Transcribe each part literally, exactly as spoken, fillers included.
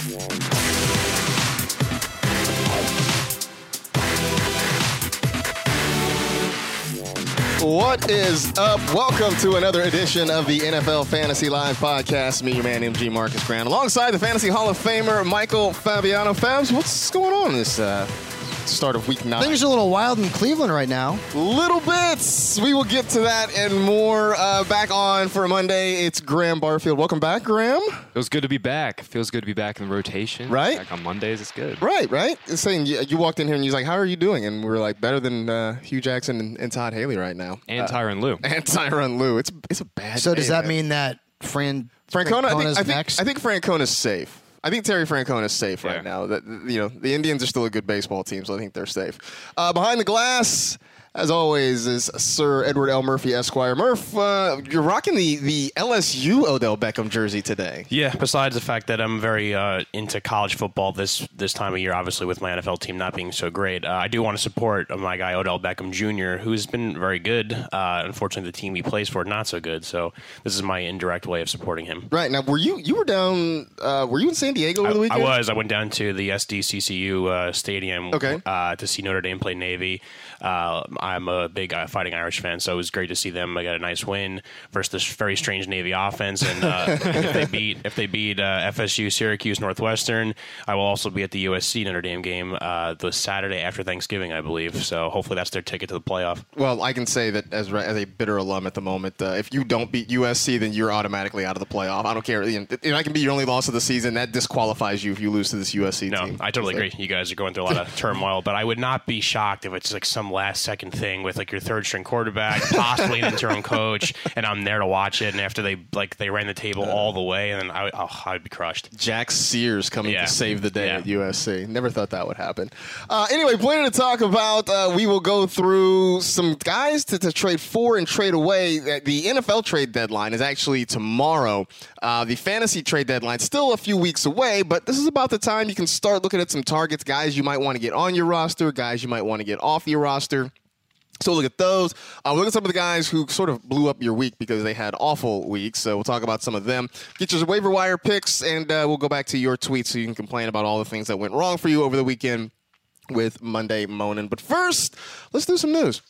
What is up? Welcome to another edition of the N F L Fantasy Live Podcast. Me, your man, M G Marcus Grant, alongside the Fantasy Hall of Famer, Michael Fabiano. Fabs, what's going on this uh, start of week nine? Things are a little wild in Cleveland right now. Little bits. We will get to that and more. Uh, back on for Monday, it's Graham Barfield. Welcome back, Graham. Feels good to be back. Feels good to be back in the rotation. Right? Back on Mondays, it's good. Right, right. It's saying you, you walked in here and you was like, how are you doing? And we were like, better than uh, Hugh Jackson and, and Todd Haley right now. And uh, Tyronn Lue. And Tyronn Lue. It's it's a bad So does day, that man. mean that Fran Francona, I think, I think, next? I think Francona's safe. I think Terry Francona's safe Yeah. right now. That you know, the Indians are still a good baseball team, so I think they're safe. Uh, behind the glass, as always, is Sir Edward L. Murphy, Esquire. Murph, uh, you're rocking the, the L S U Odell Beckham jersey today. Yeah, besides the fact that I'm very uh, into college football this this time of year, obviously with my N F L team not being so great, uh, I do want to support my guy Odell Beckham Junior, who's been very good. Uh, unfortunately, the team he plays for not so good, so this is my indirect way of supporting him. Right now, were you you were down? Uh, were you in San Diego over I, the I weekend? was. I went down to the S D C C U uh, stadium Okay. uh, to see Notre Dame play Navy. Uh, I'm a big uh, Fighting Irish fan, so it was great to see them. I got a nice win versus this very strange Navy offense, and uh, if they beat if they beat uh, F S U, Syracuse, Northwestern, I will also be at the U S C Notre Dame game uh, the Saturday after Thanksgiving, I believe. So hopefully that's their ticket to the playoff. Well, I can say that as as a bitter alum at the moment, uh, if you don't beat U S C, then you're automatically out of the playoff. I don't care. You know, and I can be your only loss of the season. That disqualifies you if you lose to this U S C No, team. I totally So- agree. You guys are going through a lot of turmoil, but I would not be shocked if it's like some last second thing with like your third string quarterback, possibly an interim coach, and I'm there to watch it. And after they like they ran the table all the way, and then I oh, I'd be crushed. Jack Sears coming Yeah. to save the day Yeah. at U S C. Never thought that would happen. Uh, anyway, plenty to talk about. Uh, we will go through some guys to, to trade for and trade away. Uh, The N F L trade deadline is actually tomorrow. Uh, the fantasy trade deadline still a few weeks away, but this is about the time you can start looking at some targets, guys you might want to get on your roster, guys you might want to get off your roster. So look at those. Uh, we'll look at some of the guys who sort of blew up your week because they had awful weeks. So we'll talk about some of them. Get your waiver wire picks, and uh, we'll go back to your tweets so you can complain about all the things that went wrong for you over the weekend with Monday Moanin'. But first, let's do some news.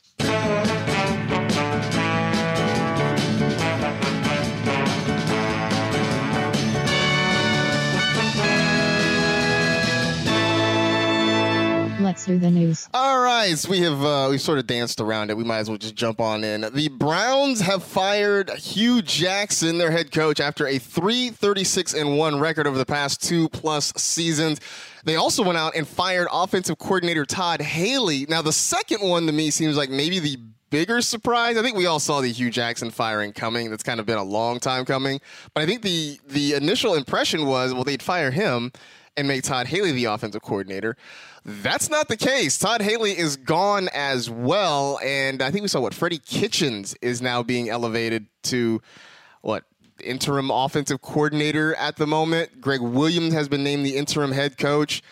Let's do the news. All right, so we have uh, we've sort of danced around it. We might as well just jump on in. The Browns have fired Hugh Jackson, their head coach, after a three thirty-six and one record over the past two plus seasons. They also went out and fired offensive coordinator Todd Haley. Now, the second one to me seems like maybe the bigger surprise. I think we all saw the Hugh Jackson firing coming. That's kind of been a long time coming. But I think the the initial impression was, well, they'd fire him and make Todd Haley the offensive coordinator. That's not the case. Todd Haley is gone as well, and I think we saw what Freddie Kitchens is now being elevated to what interim offensive coordinator at the moment. Greg Williams has been named the interim head coach.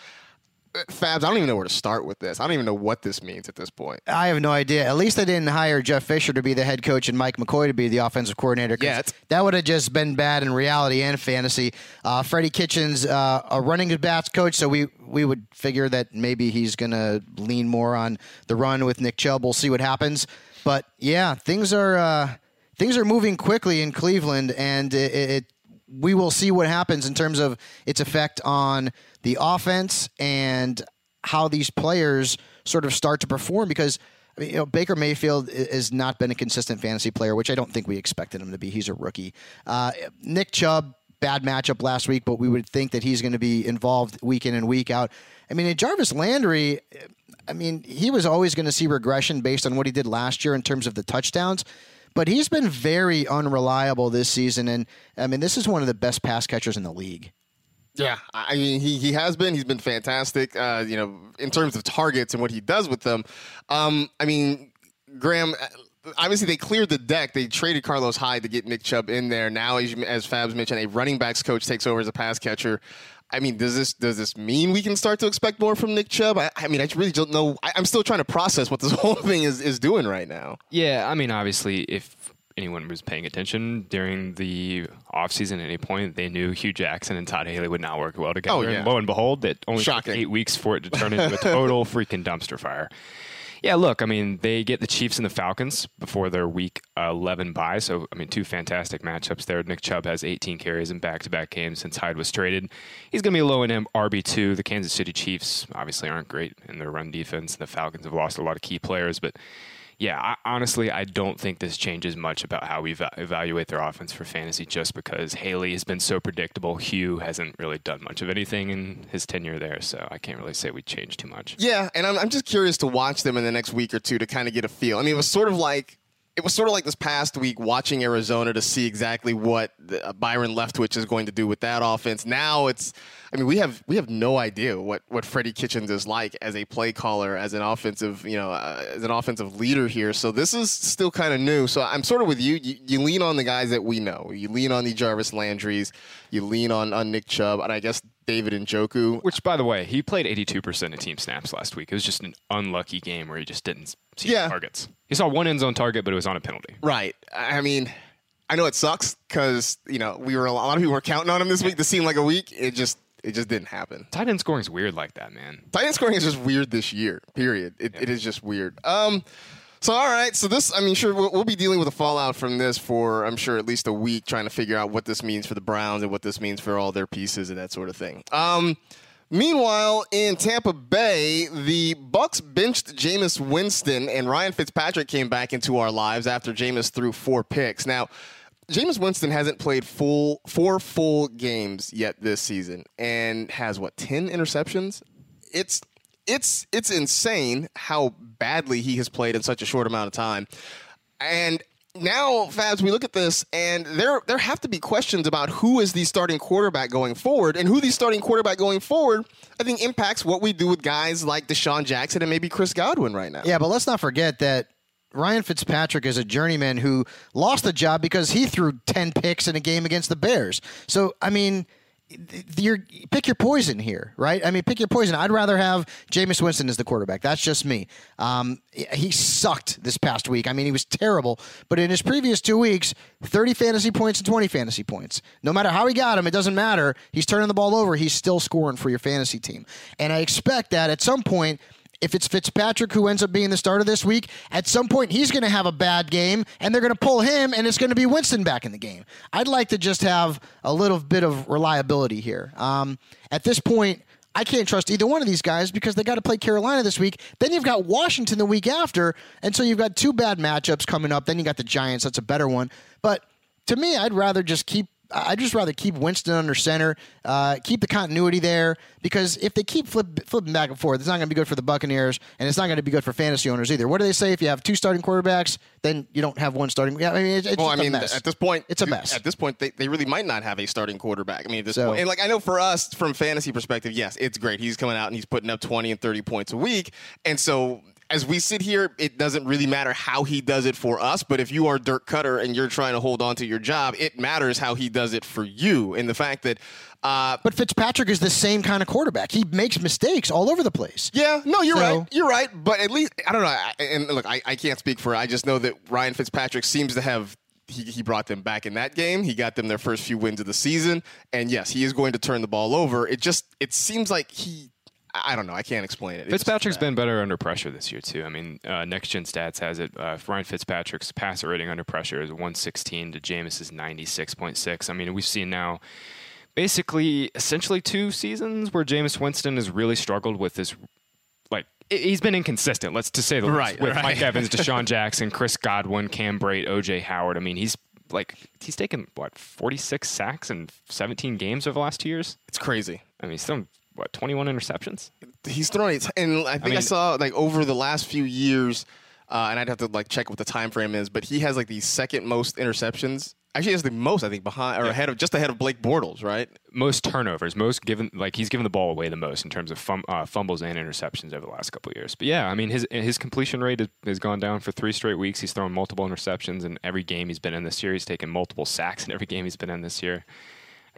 Fabs, I don't even know where to start with this. I don't even know what this means at this point. I have no idea. At least they didn't hire Jeff Fisher to be the head coach and Mike McCoy to be the offensive coordinator. 'Cause Yet. that would have just been bad in reality and fantasy. Uh, Freddie Kitchens, uh, a running backs coach, so we, we would figure that maybe he's going to lean more on the run with Nick Chubb. We'll see what happens. But, yeah, things are uh, things are moving quickly in Cleveland, and it, it we will see what happens in terms of its effect on the offense and how these players sort of start to perform, because I mean, you know, Baker Mayfield has not been a consistent fantasy player, which I don't think we expected him to be. He's a rookie. Uh, Nick Chubb, bad matchup last week, but we would think that he's going to be involved week in and week out. I mean, Jarvis Landry, I mean, he was always going to see regression based on what he did last year in terms of the touchdowns. But he's been very unreliable this season, and I mean, this is one of the best pass catchers in the league. Yeah, I mean, he, he has been. He's been fantastic, uh, you know, in terms of targets and what he does with them. Um, I mean, Graham, obviously they cleared the deck. They traded Carlos Hyde to get Nick Chubb in there. Now, as, you, as Fabs mentioned, a running backs coach takes over as a pass catcher. I mean, does this does this mean we can start to expect more from Nick Chubb? I, I mean, I really don't know. I, I'm still trying to process what this whole thing is, is doing right now. Yeah, I mean, obviously, if anyone was paying attention during the offseason at any point, they knew Hugh Jackson and Todd Haley would not work well together. Oh, yeah. And lo and behold, it only Shocking. took eight weeks for it to turn into a total freaking dumpster fire. Yeah, look, I mean, they get the Chiefs and the Falcons before their week eleven bye. So, I mean, two fantastic matchups there. Nick Chubb has eighteen carries in back-to-back games since Hyde was traded. He's going to be a low-end R B two. The Kansas City Chiefs obviously aren't great in their run defense. The Falcons have lost a lot of key players. But, yeah, I, honestly, I don't think this changes much about how we va- evaluate their offense for fantasy just because Haley has been so predictable. Hugh hasn't really done much of anything in his tenure there, so I can't really say we changed too much. Yeah, and I'm, I'm just curious to watch them in the next week or two to kind of get a feel. I mean, it was sort of like it was sort of like this past week watching Arizona to see exactly what the, uh, Byron Leftwich is going to do with that offense. Now it's, I mean, we have we have no idea what, what Freddie Kitchens is like as a play caller, as an offensive, you know, uh, as an offensive leader here. So this is still kind of new. So I'm sort of with you. you. You lean on the guys that we know. You lean on the Jarvis Landrys. You lean on, on Nick Chubb, and I guess David Njoku. Which, by the way, he played eighty-two percent of team snaps last week. It was just an unlucky game where he just didn't see Yeah. targets. He saw one end zone target, but it was on a penalty. Right. I mean, I know it sucks because, you know, we were a lot of people were counting on him this week to seem like a week. It just it just didn't happen. Tight end scoring is weird like that, man. Tight end scoring is just weird this year, period. It, Yeah. it is just weird. Um, so, all right. So this, I mean, sure, we'll, we'll be dealing with the fallout from this for, I'm sure, at least a week, trying to figure out what this means for the Browns and what this means for all their pieces and that sort of thing. Um, meanwhile, in Tampa Bay, the Bucs benched Jameis Winston, and Ryan Fitzpatrick came back into our lives after Jameis threw four picks. Now, Jameis Winston hasn't played full four full games yet this season and has, what, ten interceptions? It's it's it's insane how badly he has played in such a short amount of time. And now, Fabs, we look at this, and there there have to be questions about who is the starting quarterback going forward, and who the starting quarterback going forward, I think, impacts what we do with guys like Deshaun Jackson and maybe Chris Godwin right now. Yeah, but let's not forget that Ryan Fitzpatrick is a journeyman who lost the job because he threw ten picks in a game against the Bears. So, I mean, you're, pick your poison here, right? I mean, pick your poison. I'd rather have Jameis Winston as the quarterback. That's just me. Um, he sucked this past week. I mean, he was terrible. But in his previous two weeks, thirty fantasy points and twenty fantasy points. No matter how he got them, it doesn't matter. He's turning the ball over. He's still scoring for your fantasy team. And I expect that at some point, if it's Fitzpatrick who ends up being the starter this week, at some point he's going to have a bad game, and they're going to pull him, and it's going to be Winston back in the game. I'd like to just have a little bit of reliability here. Um, at this point, I can't trust either one of these guys because they got to play Carolina this week. Then you've got Washington the week after, and so you've got two bad matchups coming up. Then you got the Giants. That's a better one. But to me, I'd rather just keep I'd just rather keep Winston under center, uh, keep the continuity there, because if they keep flip, flipping back and forth, it's not going to be good for the Buccaneers, and it's not going to be good for fantasy owners either. What do they say? If you have two starting quarterbacks, then you don't have one starting. Yeah, I mean, it's, it's well, just I mean, a mess. at this point, it's a mess. At this point, they, they really might not have a starting quarterback. I mean, at this So- point, and like I know for us, from fantasy perspective, yes, it's great. He's coming out and he's putting up twenty and thirty points a week, and so as we sit here, it doesn't really matter how he does it for us, but if you are Dirk Cutter and you're trying to hold on to your job, it matters how he does it for you. And the fact that, uh, But Fitzpatrick is the same kind of quarterback. He makes mistakes all over the place. yeah, no, you're So- right. You're right. But at least, I don't know. I- And look, I, I can't speak for, I just know that Ryan Fitzpatrick seems to have, he, he brought them back in that game. He got them their first few wins of the season. And yes, he is going to turn the ball over. It just, it seems like he, I don't know. I can't explain it. It's just Fitzpatrick's bad. been better under pressure this year, too. I mean, uh, Next Gen Stats has it. Uh, Ryan Fitzpatrick's passer rating under pressure is one sixteen to Jameis's ninety-six point six. I mean, we've seen now basically essentially two seasons where Jameis Winston has really struggled with this. Like, i- he's been inconsistent, let's to say the least, Right, with right. Mike Evans, Deshaun Jackson, Chris Godwin, Cam Brate, O J Howard. I mean, he's like, he's taken, what, forty-six sacks in seventeen games over the last two years? It's crazy. I mean, he's thrown, what, twenty-one interceptions? He's thrown it, and I think I, mean- saw like over the last few years, uh, and I'd have to like check what the time frame is, but he has like the second most interceptions. Actually, he has the most, I think, behind or Yeah. ahead of just ahead of Blake Bortles, right? Most turnovers, most given, like he's given the ball away the most in terms of fum, uh, fumbles and interceptions over the last couple of years. But yeah, I mean his his completion rate has, has gone down for three straight weeks. He's thrown multiple interceptions in every game he's been in this year. He's taken multiple sacks in every game he's been in this year.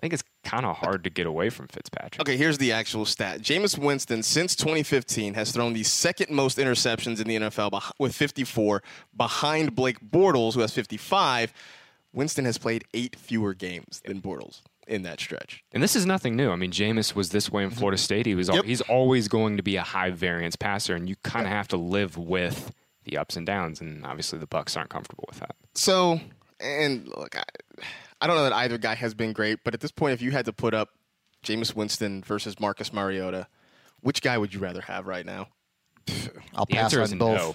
think it's kind of hard to get away from Fitzpatrick. Okay, here's the actual stat. Jameis Winston, since twenty fifteen, has thrown the second most interceptions in the N F L beh- with fifty-four, behind Blake Bortles, who has fifty-five. Winston has played eight fewer games than Bortles in that stretch. And this is nothing new. I mean, Jameis was this way in Florida State. He was al- Yep. he's always going to be a high variance passer, and you kind of Yep. have to live with the ups and downs. And obviously, the Bucs aren't comfortable with that. So, and look, I, I don't know that either guy has been great, but at this point, if you had to put up Jameis Winston versus Marcus Mariota, which guy would you rather have right now? I'll The pass answer on is both.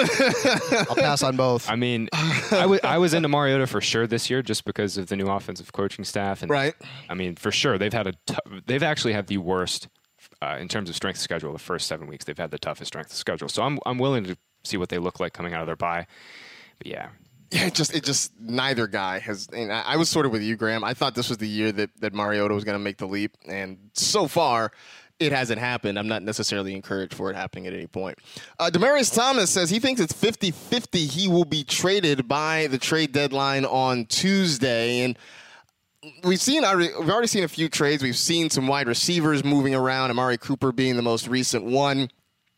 no. I'll pass on both. I mean, I was I was into Mariota for sure this year just because of the new offensive coaching staff. And Right. I mean, for sure they've had a t- they've actually had the worst uh, in terms of strength of schedule. The first seven weeks they've had the toughest strength of schedule. So I'm I'm willing to see what they look like coming out of their bye. But yeah. Yeah, it just it just neither guy has. And I, I was sort of with you, Graham. I thought this was the year that that Mariota was going to make the leap, and so far, it hasn't happened. I'm not necessarily encouraged for it happening at any point. Uh, Demaryius Thomas says he thinks it's fifty-fifty. He will be traded by the trade deadline on Tuesday, and we've seen already, we've already seen a few trades. We've seen some wide receivers moving around. Amari Cooper being the most recent one.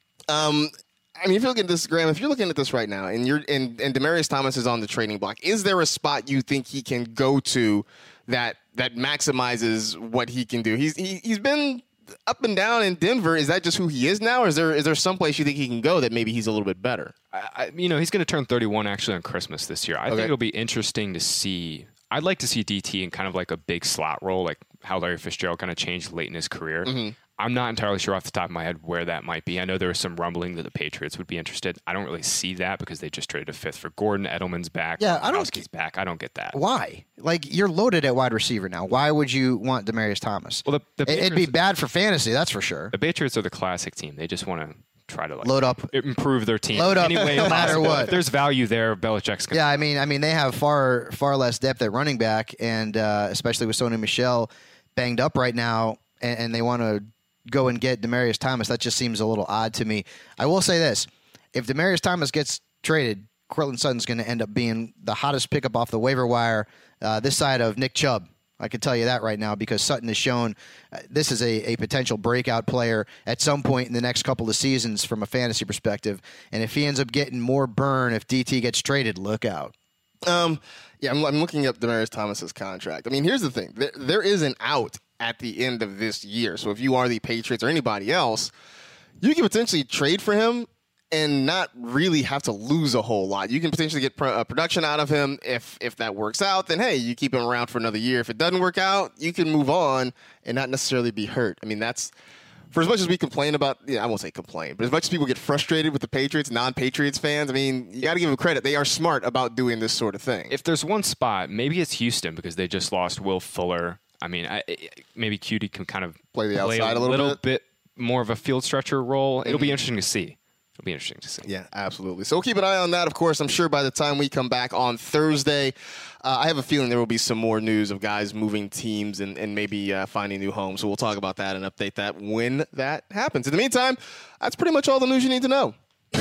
Um. I mean, if you're looking at this, Graham, if you're looking at this right now, and you're and, and Demaryius Thomas is on the trading block, is there a spot you think he can go to that that maximizes what he can do? He's he, he's been up and down in Denver. Is that just who he is now, or is there is there someplace you think he can go that maybe he's a little bit better? I, I, you know, he's going to turn thirty-one actually on Christmas this year. I Okay. think it'll be interesting to see. I'd like to see D T in kind of like a big slot role, like how Larry Fitzgerald kind of changed late in his career. Mm-hmm. I'm not entirely sure off the top of my head where that might be. I know there was some rumbling that the Patriots would be interested. I don't really see that because they just traded a fifth for Gordon. Edelman's back. Yeah, I don't- Gronkowski's back. I don't get that. Why? Like, you're loaded at wide receiver now. Why would you want Demaryius Thomas? Well, the, the It- It'd be Patriots- bad for fantasy, that's for sure. The Patriots are the classic team. They just want to try to like Load up. improve their team. Load up, any way no matter possible. what. If there's value there, Belichick's going to. Yeah, I mean, I mean, they have far far less depth at running back, and uh, especially with Sony Michel banged up right now, and, and they want to go and get Demaryius Thomas. That just seems a little odd to me. I will say this: if Demaryius Thomas gets traded, Cortland Sutton's going to end up being the hottest pickup off the waiver wire uh, this side of Nick Chubb. I can tell you that right now because Sutton has shown uh, this is a, a potential breakout player at some point in the next couple of seasons from a fantasy perspective. And if he ends up getting more burn, if D T gets traded, look out. Um, yeah, I'm, I'm looking up Demaryius Thomas's contract. I mean, here's the thing: there, there is an out at the end of this year. So if you are the Patriots or anybody else, you can potentially trade for him and not really have to lose a whole lot. You can potentially get pro- uh, production out of him. If if that works out, then hey, you keep him around for another year. If it doesn't work out, you can move on and not necessarily be hurt. I mean, that's for as much as we complain about. Yeah, I won't say complain, but as much as people get frustrated with the Patriots, non-Patriots fans. I mean, you got to give them credit. They are smart about doing this sort of thing. If there's one spot, maybe it's Houston because they just lost Will Fuller. I mean, I, maybe Cutie can kind of Play the outside a little bit. more of a field stretcher role. It'll be interesting to see. It'll be interesting to see. Yeah, absolutely. So we'll keep an eye on that. Of course, I'm sure by the time we come back on Thursday, uh, I have a feeling there will be some more news of guys moving teams and, and maybe uh, finding new homes. So we'll talk about that and update that when that happens. In the meantime, that's pretty much all the news you need to know.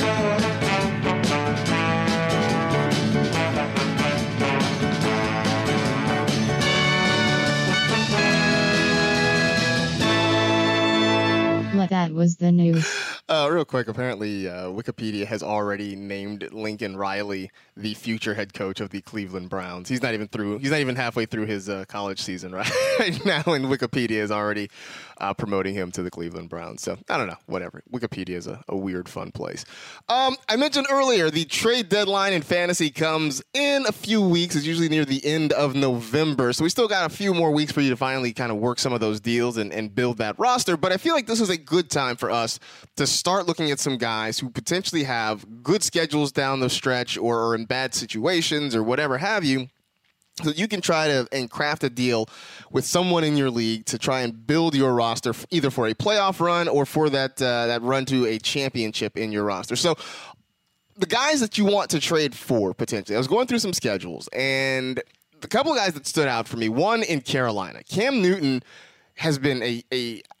Well, that was the news. Uh, real quick, apparently uh, Wikipedia has already named Lincoln Riley the future head coach of the Cleveland Browns. He's not even through. He's not even halfway through his uh, college season right, right now, and Wikipedia is already uh, promoting him to the Cleveland Browns. So I don't know. Whatever. Wikipedia is a, a weird, fun place. Um, I mentioned earlier the trade deadline in fantasy comes in a few weeks. It's usually near the end of November, so we still got a few more weeks for you to finally kind of work some of those deals and, and build that roster. But I feel like this is a good time for us to start looking at some guys who potentially have good schedules down the stretch or are in bad situations or whatever have you, so you can try to and craft a deal with someone in your league to try and build your roster either for a playoff run or for that uh, that run to a championship in your roster. So the guys that you want to trade for potentially, I was going through some schedules, and a couple of guys that stood out for me. One in Carolina, Cam Newton has been a, a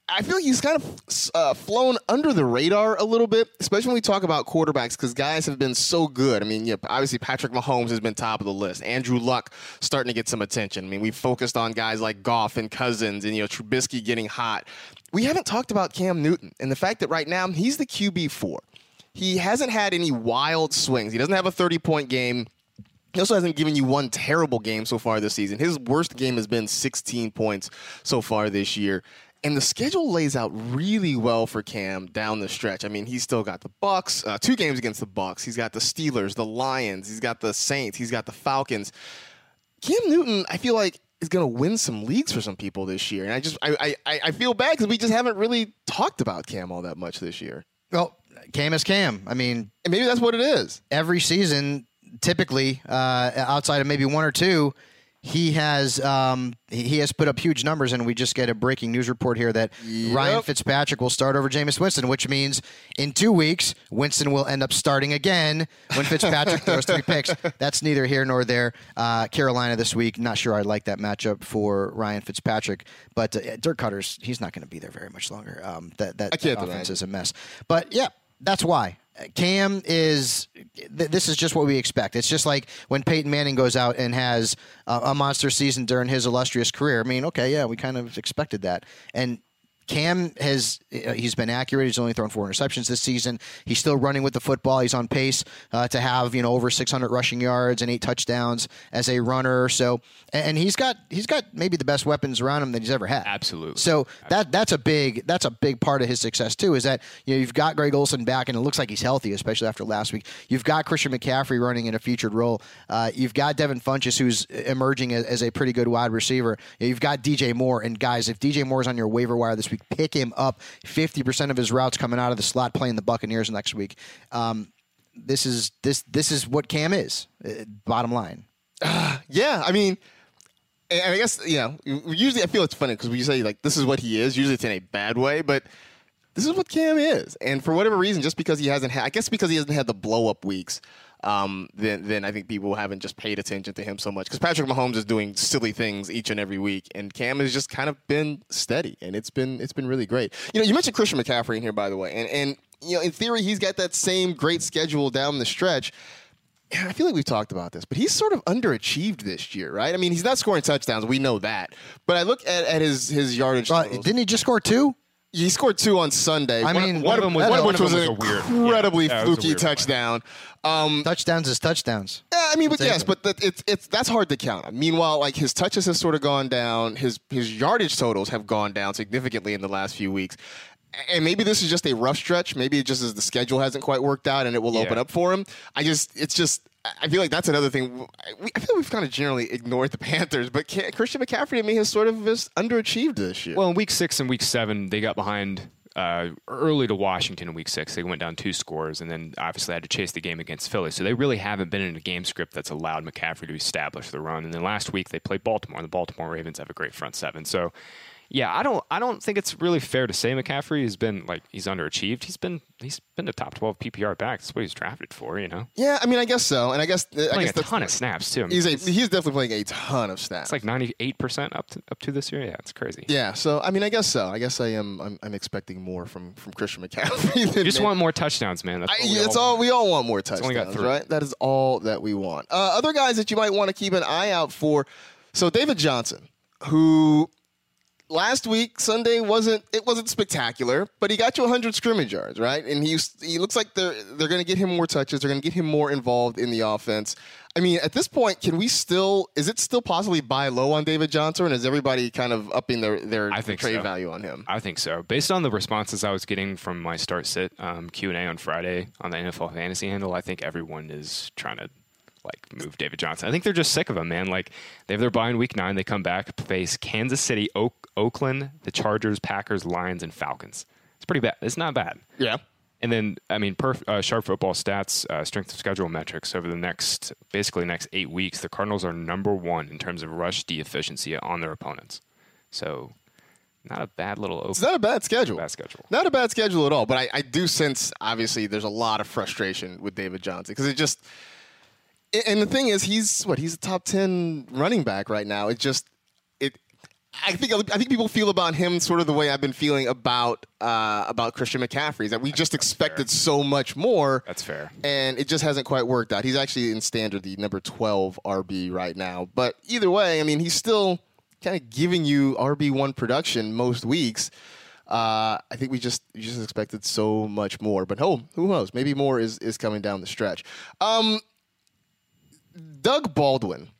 I feel like he's kind of uh, flown under the radar a little bit, especially when we talk about quarterbacks, because guys have been so good. I mean, yeah, obviously Patrick Mahomes has been top of the list. Andrew Luck starting to get some attention. I mean, we focused on guys like Goff and Cousins and, you know, Trubisky getting hot. We haven't talked about Cam Newton and the fact that right now he's the Q B four. He hasn't had any wild swings. He doesn't have a thirty-point game. He also hasn't given you one terrible game so far this season. His worst game has been sixteen points so far this year. And the schedule lays out really well for Cam down the stretch. I mean, he's still got the Bucks, uh, two games against the Bucks. He's got the Steelers, the Lions. He's got the Saints. He's got the Falcons. Cam Newton, I feel like, is going to win some leagues for some people this year. And I just, I, I, I feel bad because we just haven't really talked about Cam all that much this year. Well, Cam is Cam. I mean, and maybe that's what it is. Every season, typically, uh, outside of maybe one or two, he has um, he has put up huge numbers, and we just get a breaking news report here that yep. Ryan Fitzpatrick will start over Jameis Winston, which means in two weeks, Winston will end up starting again when Fitzpatrick throws three picks. That's neither here nor there. Uh, Carolina this week, not sure I like that matchup for Ryan Fitzpatrick, but uh, Dirk Cutter's, he's not going to be there very much longer. Um, that that, that offense imagine. is a mess. But, yeah, that's why. Cam is th- – this is just what we expect. It's just like when Peyton Manning goes out and has uh, a monster season during his illustrious career. I mean, okay, yeah, we kind of expected that. And Cam has uh, – he's been accurate. He's only thrown four interceptions this season. He's still running with the football. He's on pace uh, to have, you know, over six hundred rushing yards and eight touchdowns as a runner. So – and he's got he's got maybe the best weapons around him that he's ever had. Absolutely. So that that's a big that's a big part of his success too. Is that you know you've got Greg Olsen back and it looks like he's healthy, especially after last week. You've got Christian McCaffrey running in a featured role. Uh, you've got Devin Funchess who's emerging as, as a pretty good wide receiver. You've got D J Moore, and guys, if D J Moore's on your waiver wire this week, pick him up. Fifty percent of his routes coming out of the slot playing the Buccaneers next week. Um, this is this this is what Cam is. Uh, bottom line. Uh, yeah, I mean. And I guess, you know, usually I feel it's funny because when you say, like, this is what he is, usually it's in a bad way, but this is what Cam is. And for whatever reason, just because he hasn't had, I guess because he hasn't had the blow-up weeks, um, then, then I think people haven't just paid attention to him so much. Because Patrick Mahomes is doing silly things each and every week, and Cam has just kind of been steady, and it's been it's been really great. You know, you mentioned Christian McCaffrey in here, by the way, and, and you know, in theory, he's got that same great schedule down the stretch. I feel like we've talked about this, but he's sort of underachieved this year, right? I mean, he's not scoring touchdowns. We know that. But I look at, at his, his yardage uh, totals. Didn't he just score two? He scored two on Sunday. I mean, one, one of them was, one of which was, was an weird, incredibly yeah, fluky touchdown. Um, touchdowns is touchdowns. Yeah, I mean, but Same yes, thing. but that, it's it's that's hard to count. Meanwhile, like his touches have sort of gone down. His his yardage totals have gone down significantly in the last few weeks. And maybe this is just a rough stretch. Maybe it just is the schedule hasn't quite worked out and it will yeah. open up for him. I just, it's just, I feel like that's another thing. I feel like we've kind of generally ignored the Panthers, but Christian McCaffrey to me has sort of just underachieved this year. Well, in week six and week seven, they got behind uh, early to Washington in week six. They went down two scores and then obviously had to chase the game against Philly. So they really haven't been in a game script that's allowed McCaffrey to establish the run. And then last week they played Baltimore, and the Baltimore Ravens have a great front seven. So, yeah, I don't. I don't think it's really fair to say McCaffrey has been like he's underachieved. He's been he's been a top twelve P P R back. That's what he's drafted for, you know. Yeah, I mean, I guess so, and I guess he's I playing guess a ton of snaps too. I mean, he's a, he's definitely playing a ton of snaps. It's like ninety eight percent up to up to this year. Yeah, it's crazy. Yeah, so I mean, I guess so. I guess I am. I'm, I'm expecting more from, from Christian McCaffrey. Than you just man. want more touchdowns, man. That's, I, we that's all, all. want. We all want more touchdowns, only got three. Right? That is all that we want. Uh, other guys that you might want to keep an eye out for. So David Johnson, who. Last week, Sunday wasn't it wasn't spectacular, but he got you one hundred scrimmage yards, right? And he he looks like they're they're going to get him more touches. They're going to get him more involved in the offense. I mean, at this point, can we still is it still possibly buy low on David Johnson, or is everybody kind of upping their their I think trade so. value on him? I think so. Based on the responses I was getting from my start sit um, Q and A on Friday on the N F L Fantasy handle, I think everyone is trying to. Like move David Johnson. I think they're just sick of him, man. Like they have their bye in week nine. They come back, face Kansas City, Oak, Oakland, the Chargers, Packers, Lions, and Falcons. It's pretty bad. It's not bad. Yeah. And then, I mean, per uh, Sharp Football Stats, uh, strength of schedule metrics over the next, basically next eight weeks, the Cardinals are number one in terms of rush D efficiency on their opponents. So, not a bad little. Open, it's not a bad schedule. Bad schedule. Not a bad schedule at all. But I, I do sense, obviously, there's a lot of frustration with David Johnson because it just. And the thing is, he's what? He's a top ten running back right now. It just, it. I think I think people feel about him sort of the way I've been feeling about uh, about Christian McCaffrey. Is that we just expected so much more. That's fair. And it just hasn't quite worked out. He's actually in standard the number twelve R B right now. But either way, I mean, he's still kind of giving you R B one production most weeks. Uh, I think we just we just expected so much more. But oh, who knows? Maybe more is, is coming down the stretch. Um, Doug Baldwin.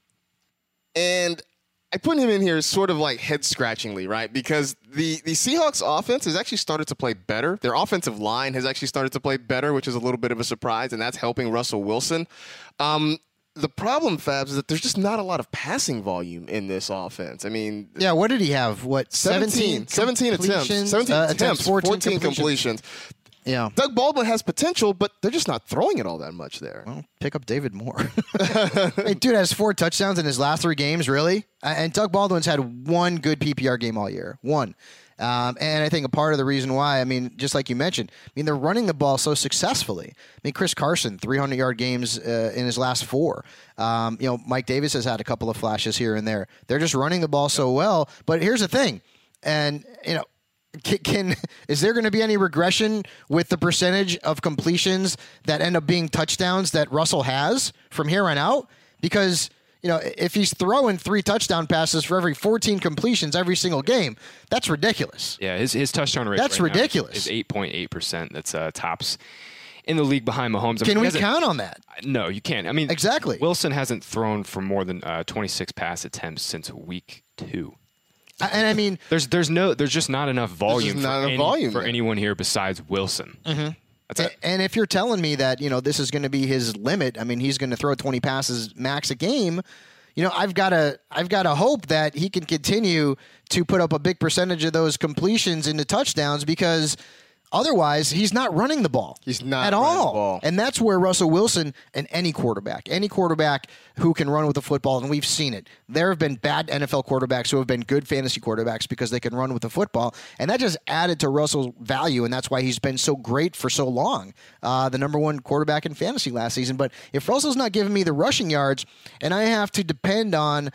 And I put him in here sort of like head-scratchingly, right? Because the, the Seahawks offense has actually started to play better. Their offensive line has actually started to play better, which is a little bit of a surprise, and that's helping Russell Wilson. Um, the problem, Fabs, is that there's just not a lot of passing volume in this offense. I mean... Yeah, what did he have? What, seventeen? seventeen attempts. seventeen uh, attempts, fourteen, fourteen completions. completions. Yeah. Doug Baldwin has potential, but they're just not throwing it all that much there. Well, pick up David Moore. Hey, dude has four touchdowns in his last three games, really? And Doug Baldwin's had one good P P R game all year. One. Um, and I think a part of the reason why, I mean, just like you mentioned, I mean, they're running the ball so successfully. I mean, Chris Carson, three hundred yard games uh, in his last four. Um, you know, Mike Davis has had a couple of flashes here and there. They're just running the ball so well. But here's the thing. And, you know, Can, can is there going to be any regression with the percentage of completions that end up being touchdowns that Russell has from here on out? Because, you know, if he's throwing three touchdown passes for every fourteen completions every single game, that's ridiculous. Yeah, his his touchdown rate That's right now ridiculous. is eight point eight percent. That's uh, tops in the league behind Mahomes. I Can mean, we he hasn't- count on that? No, you can't. I mean, Exactly. Wilson hasn't thrown for more than uh, twenty-six pass attempts since week two. And I mean, There's there's no there's just not enough volume just not for, enough any- volume for there. anyone here besides Wilson. Mm-hmm. That's it. and if you're telling me that, you know, this is going to be his limit, I mean, he's going to throw twenty passes max a game. You know, I've got to I've got to hope that he can continue to put up a big percentage of those completions into touchdowns, because otherwise he's not running the ball. He's not at running the all. ball. And that's where Russell Wilson and any quarterback, any quarterback who can run with the football, and we've seen it. There have been bad N F L quarterbacks who have been good fantasy quarterbacks because they can run with the football, and that just added to Russell's value, and that's why he's been so great for so long. Uh, the number one quarterback in fantasy last season. But if Russell's not giving me the rushing yards, and I have to depend on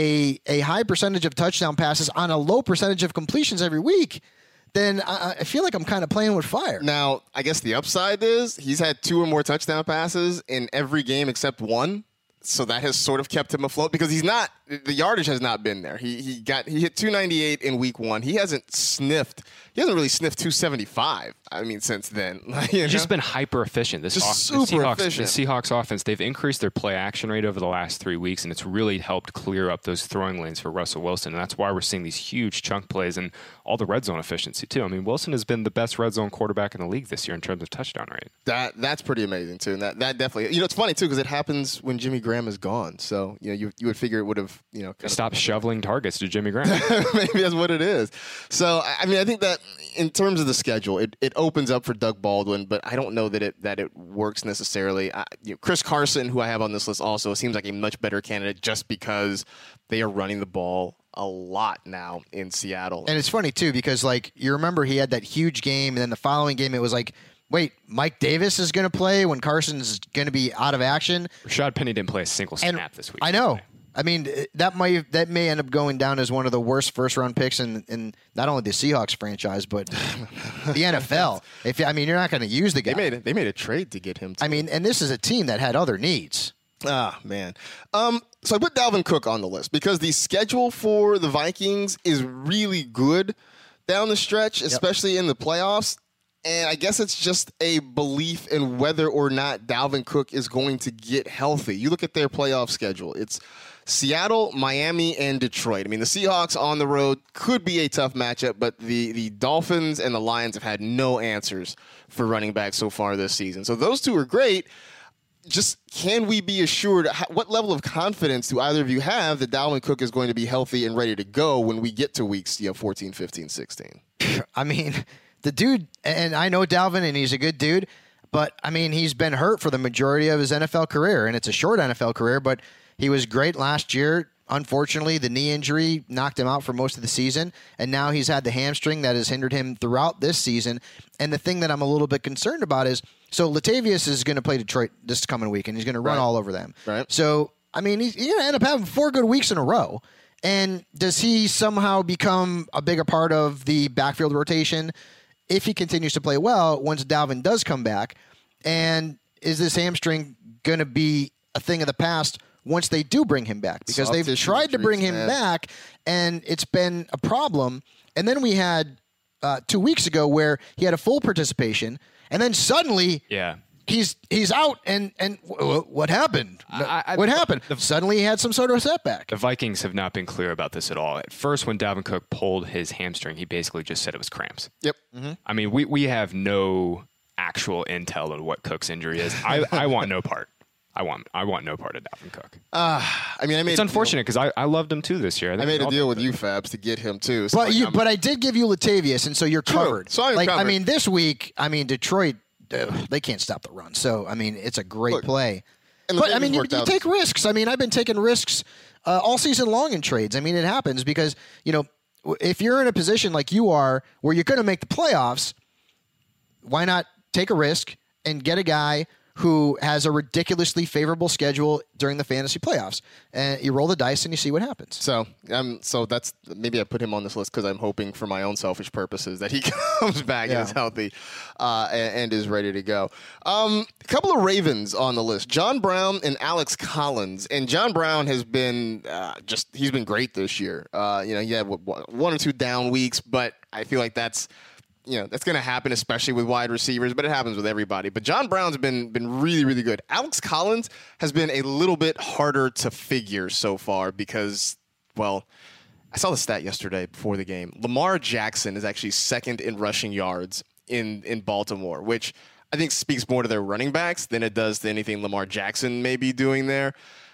a a high percentage of touchdown passes on a low percentage of completions every week, then I, I feel like I'm kind of playing with fire. Now, I guess the upside is he's had two or more touchdown passes in every game except one. So that has sort of kept him afloat, because he's not, the yardage has not been there. He he got he hit two ninety-eight in week one. He hasn't sniffed, he hasn't really sniffed two seventy-five. I mean, since then. You know? He's just been hyper efficient. This Just off- the super Seahawks, efficient. The Seahawks offense, they've increased their play action rate over the last three weeks, and it's really helped clear up those throwing lanes for Russell Wilson. And that's why we're seeing these huge chunk plays and all the red zone efficiency too. I mean, Wilson has been the best red zone quarterback in the league this year in terms of touchdown rate. That that's pretty amazing too, and that, that definitely, you know, it's funny too, because it happens when Jimmy Graham is gone. So you know, you you would figure it would have, you know, kind of Stop shoveling targets to Jimmy Graham. maybe that's what it is. So I I mean, I think that in terms of the schedule, it, it opens up for Doug Baldwin, but I don't know that it that it works necessarily. I, you know, Chris Carson, who I have on this list, also seems like a much better candidate just because they are running the ball a lot now in Seattle. And it's funny, too, because, like, you remember he had that huge game, and then the following game it was like, wait, Mike Davis is going to play when Carson's going to be out of action? Rashad Penny didn't play a single snap And this week. I know. I mean, that might that may end up going down as one of the worst first-round picks in, in not only the Seahawks franchise, but the N F L. If I mean, you're not going to use the guy. they made it. They made a trade to get him. To I mean, and this is a team that had other needs. Ah, man. Um, so I put Dalvin Cook on the list because the schedule for the Vikings is really good down the stretch, especially in the playoffs. And I guess it's just a belief in whether or not Dalvin Cook is going to get healthy. You look at their playoff schedule. It's Seattle, Miami, and Detroit. I mean, the Seahawks on the road could be a tough matchup, but the, the Dolphins and the Lions have had no answers for running back so far this season. So those two are great. Just can we be assured, how, what level of confidence do either of you have that Dalvin Cook is going to be healthy and ready to go when we get to weeks, you know, fourteen, fifteen, sixteen? I mean, the dude, and I know Dalvin, and he's a good dude, but, I mean, he's been hurt for the majority of his N F L career, and it's a short N F L career, but he was great last year. Unfortunately, the knee injury knocked him out for most of the season, and now he's had the hamstring that has hindered him throughout this season. And the thing that I'm a little bit concerned about is, so Latavius is going to play Detroit this coming week, and he's going to run Right. all over them. Right. So, I mean, he's, he's going to end up having four good weeks in a row. And does he somehow become a bigger part of the backfield rotation if he continues to play well once Dalvin does come back? And is this hamstring going to be a thing of the past once they do bring him back? Because Soft they've tissue tried to bring him injuries, man. back, and it's been a problem. And then we had uh, two weeks ago where he had a full participation, and then suddenly Yeah. he's he's out. And, and w- what happened? I- I- what happened? Suddenly he had some sort of setback. The Vikings have not been clear about this at all. At first, when Dalvin Cook pulled his hamstring, he basically just said it was cramps. Yep. I mean, we, we have no actual intel on what Cook's injury is. I, I want no part. I want I want no part of Dalvin Cook. I mean, I made It's unfortunate because I, I loved him too this year. I think made we a all deal did. with you, Fabs, to get him too. So But like, you, I'm- but I did give you Latavius, and so you're True. covered. So I'm like I covered. mean, this week, I mean, Detroit, uh, they can't stop the run. So I mean, it's a great Look, play. and But I Latavius mean, you, worked you out. take risks. I mean, I've been taking risks uh, all season long in trades. I mean, it happens because you know w- if you're in a position like you are where you're going to make the playoffs, why not take a risk and get a guy who has a ridiculously favorable schedule during the fantasy playoffs? And you roll the dice and you see what happens. So, um, so that's maybe I put him on this list because I'm hoping for my own selfish purposes that he comes back Yeah. and is healthy uh, and, and is ready to go. Um, a couple of Ravens on the list: John Brown and Alex Collins. And John Brown has been uh, just he's been great this year. Uh, you know, he had what, one or two down weeks, but I feel like that's. You know, that's going to happen, especially with wide receivers, but it happens with everybody. But John Brown's been been really, really good. Alex Collins has been a little bit harder to figure so far because, well, I saw the stat yesterday before the game. Lamar Jackson is actually second in rushing yards in, in Baltimore, which I think speaks more to their running backs than it does to anything Lamar Jackson may be doing there.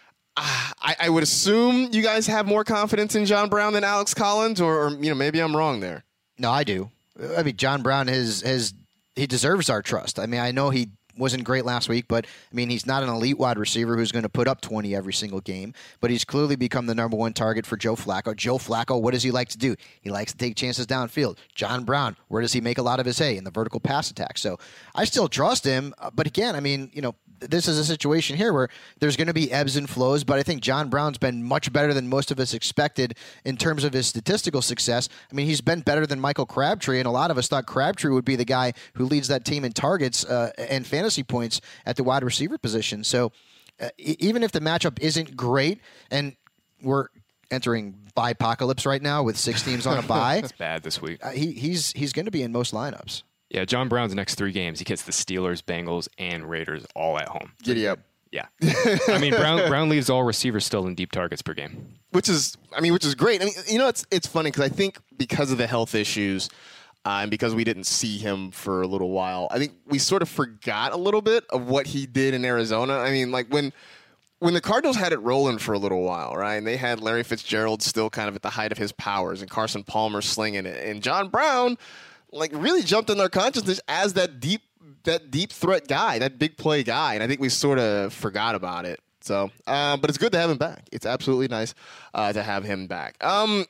Uh, I, I would assume you guys have more confidence in John Brown than Alex Collins, or, or you know, maybe I'm wrong there. No, I do. I mean, John Brown has has he deserves our trust. I mean, I know he wasn't great last week, but I mean, he's not an elite wide receiver who's going to put up twenty every single game. But he's clearly become the number one target for Joe Flacco. Joe Flacco, what does he like to do? He likes to take chances downfield. John Brown, where does he make a lot of his hay? In the vertical pass attack. So I still trust him. uh, But again, I mean, you know, this is a situation here where there's going to be ebbs and flows, but I think John Brown's been much better than most of us expected in terms of his statistical success. I mean, he's been better than Michael Crabtree, and a lot of us thought Crabtree would be the guy who leads that team in targets uh, and fantasy points at the wide receiver position. So uh, e- even if the matchup isn't great, and we're entering bye-apocalypse right now with six teams on a bye, It's bad this week. uh, he, he's he's going to be in most lineups. Yeah, John Brown's next three games, he gets the Steelers, Bengals, and Raiders all at home. Giddy up. Yeah. I mean, Brown Brown leaves all receivers still in deep targets per game. Which is, I mean, which is great. I mean, you know, it's it's funny because I think because of the health issues uh, and because we didn't see him for a little while, I think we sort of forgot a little bit of what he did in Arizona. I mean, like when when the Cardinals had it rolling for a little while, right? And they had Larry Fitzgerald still kind of at the height of his powers and Carson Palmer slinging it, and John Brown like really jumped in their consciousness as that deep that deep threat guy, that big play guy, and I think we sort of forgot about it. So, uh, but it's good to have him back. It's absolutely nice uh, to have him back. Um,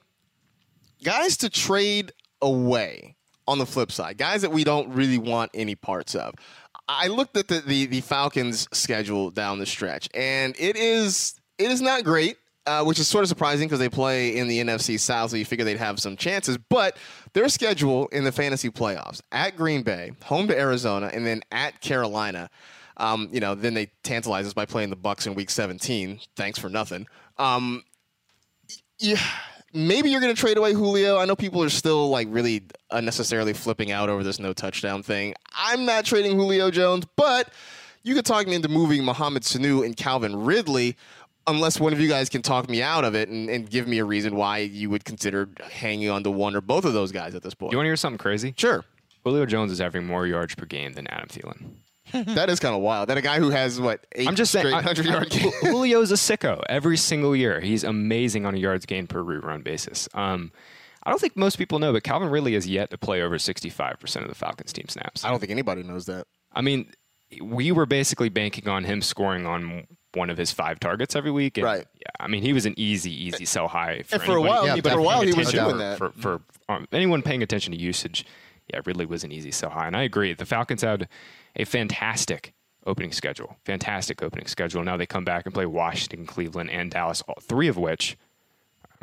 guys to trade away on the flip side, guys that we don't really want any parts of. I looked at the, the, the Falcons' schedule down the stretch, and it is it is not great, uh, which is sort of surprising because they play in the N F C South, so you figure they'd have some chances. But their schedule in the fantasy playoffs, at Green Bay, home to Arizona, and then at Carolina. Um, you know, then they tantalize us by playing the Bucs in Week seventeen. Thanks for nothing. Um, yeah, maybe you're going to trade away Julio. I know people are still like really unnecessarily flipping out over this no touchdown thing. I'm not trading Julio Jones, but you could talk me into moving Mohamed Sanu and Calvin Ridley, unless one of you guys can talk me out of it and, and give me a reason why you would consider hanging on to one or both of those guys at this point. You want to hear something crazy? Sure. Julio Jones is averaging more yards per game than Adam Thielen. That is kind of wild. That a guy who has, what, eight I'm just saying, straight I- hundred-yard Ju- games. Julio's a sicko every single year. He's amazing on a yards gained per rerun basis. Um, I don't think most people know, but Calvin Ridley has yet to play over sixty-five percent of the Falcons team snaps. I don't think anybody knows that. I mean, we were basically banking on him scoring on one of his five targets every week. And Right. Yeah. I mean, he was an easy, easy sell high. For And for a anybody- while- yeah, anybody for a paying while he was attention doing for- that. For, for, um, anyone paying attention to usage, yeah, Ridley was an easy sell high. And I agree. The Falcons had a fantastic opening schedule. Fantastic opening schedule. Now they come back and play Washington, Cleveland, and Dallas, all three of which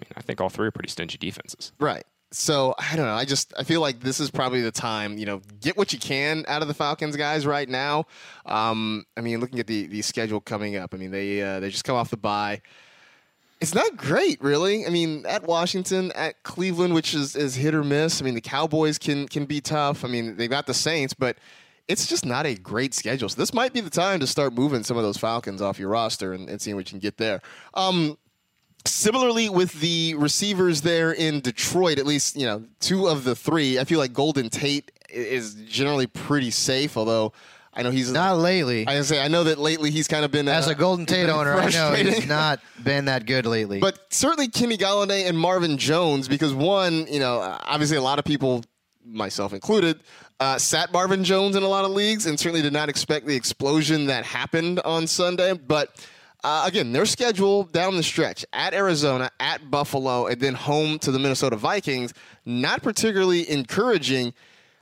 mean, I think all three are pretty stingy defenses. Right. So I don't know. I just I feel like this is probably the time. You know, get what you can out of the Falcons guys right now. Um, I mean, looking at the, the schedule coming up. I mean, they uh, they just come off the bye. It's not great, really. I mean, at Washington, at Cleveland, which is, is hit or miss. I mean, the Cowboys can can be tough. I mean, they got the Saints, but it's just not a great schedule. So this might be the time to start moving some of those Falcons off your roster and, and seeing what you can get there. Um, Similarly, with the receivers there in Detroit, at least, you know, two of the three, I feel like Golden Tate is generally pretty safe, although I know he's not lately. I say I know that lately he's kind of been as uh, a Golden Tate owner. I know he's not been that good lately. But certainly Kenny Golladay and Marvin Jones, because one, you know, obviously a lot of people, myself included, uh, sat Marvin Jones in a lot of leagues, and certainly did not expect the explosion that happened on Sunday, but. Uh, again, their schedule down the stretch at Arizona, at Buffalo, and then home to the Minnesota Vikings, not particularly encouraging.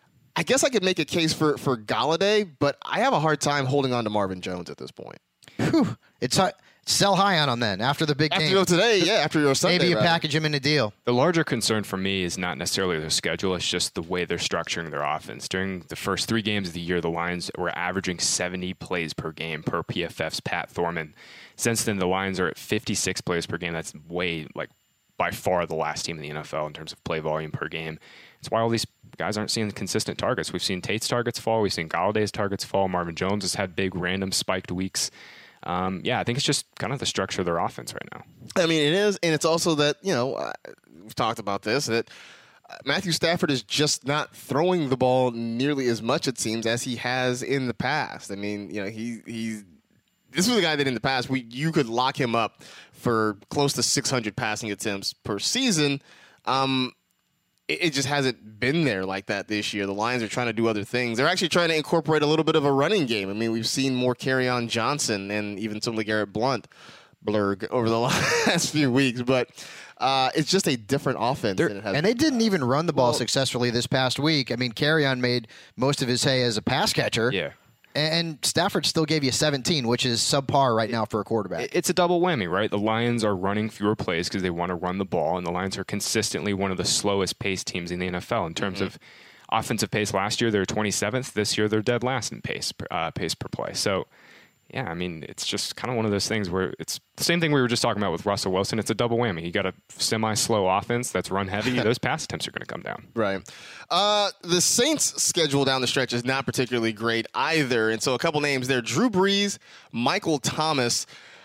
I guess I could make a case for, for Golladay, but I have a hard time holding on to Marvin Jones at this point. Whew. It's hard. Sell high on him then after the big after game. You know, today, yeah, after your Sunday. Maybe you rather. package him in a deal. The larger concern for me is not necessarily their schedule, it's just the way they're structuring their offense. During the first three games of the year, the Lions were averaging seventy plays per game per P F F's Pat Thorman. Since then, the Lions are at fifty-six plays per game. That's way, like, by far the last team in the N F L in terms of play volume per game. It's why all these guys aren't seeing consistent targets. We've seen Tate's targets fall. We've seen Galladay's targets fall. Marvin Jones has had big, random, spiked weeks. Um, yeah, I think it's just kind of the structure of their offense right now. I mean, it is, and it's also that, you know, uh, we've talked about this, that uh, Matthew Stafford is just not throwing the ball nearly as much, it seems, as he has in the past. I mean, you know, he he's this was a guy that in the past we you could lock him up for close to six hundred passing attempts per season. Um, it, it just hasn't been there like that this year. The Lions are trying to do other things. They're actually trying to incorporate a little bit of a running game. I mean, we've seen more Kerryon Johnson and even some LeGarrette Blount blurg over the last few weeks, but uh, it's just a different offense. Than it has and they didn't even run the ball well, successfully this past week. I mean, Kerryon made most of his hay as a pass catcher. Yeah. And Stafford still gave you seventeen, which is subpar right now for a quarterback. It's a double whammy, right? The Lions are running fewer plays because they want to run the ball, and the Lions are consistently one of the slowest paced teams in the N F L in terms mm-hmm. of offensive pace. Last year, they were twenty-seventh. This year, they're dead last in pace, uh, pace per play. So, yeah, I mean, it's just kind of one of those things where it's the same thing we were just talking about with Russell Wilson. It's a double whammy. You got a semi-slow offense that's run heavy. Those pass attempts are going to come down. Right. Uh, the Saints' schedule down the stretch is not particularly great either. And so a couple names there. Drew Brees, Michael Thomas.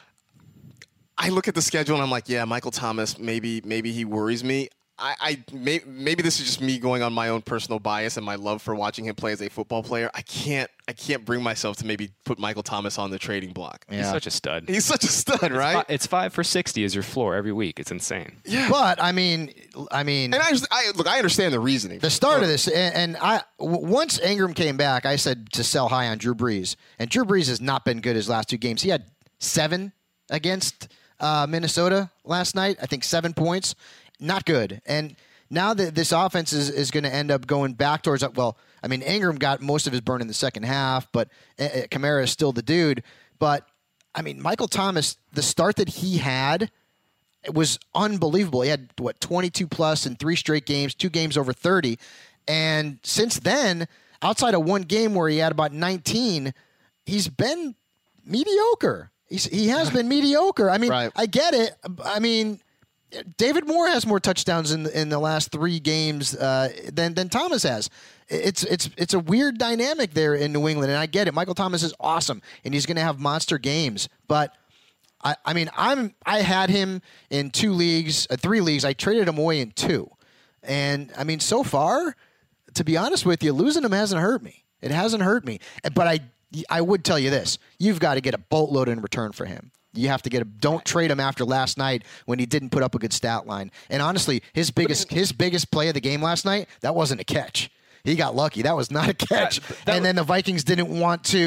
I look at the schedule and I'm like, yeah, Michael Thomas, maybe maybe he worries me. I, I may, maybe this is just me going on my own personal bias and my love for watching him play as a football player. I can't I can't bring myself to maybe put Michael Thomas on the trading block. Yeah. He's such a stud. He's such a stud, right? It's five, it's five for sixty as your floor every week. It's insane. Yeah. But I mean, I mean, and I, I look, I understand the reasoning. The start of this, and, and I w- once Ingram came back, I said to sell high on Drew Brees, and Drew Brees has not been good his last two games. He had seven against uh, Minnesota last night. I think seven points, not good, and. Now that this offense is, is going to end up going back towards, well, I mean, Ingram got most of his burn in the second half, but uh, Kamara is still the dude. But, I mean, Michael Thomas, the start that he had it was unbelievable. He had, what, twenty-two plus in three straight games, two games over thirty. And since then, outside of one game where he had about nineteen, he's been mediocre. He's, he has been mediocre. I mean, right. I get it. I mean... David Moore has more touchdowns in the, in the last three games uh, than than Thomas has. It's it's it's a weird dynamic there in New England, and I get it. Michael Thomas is awesome, and he's going to have monster games. But I, I mean, I'm I had him in two leagues, uh, three leagues. I traded him away in two, and I mean, so far, to be honest with you, losing him hasn't hurt me. It hasn't hurt me. But I I would tell you this: you've got to get a boatload in return for him. You have to get him. Don't trade him after last night when he didn't put up a good stat line. And honestly, his biggest his biggest play of the game last night, that wasn't a catch. He got lucky. That was not a catch. That, that and then the Vikings didn't want to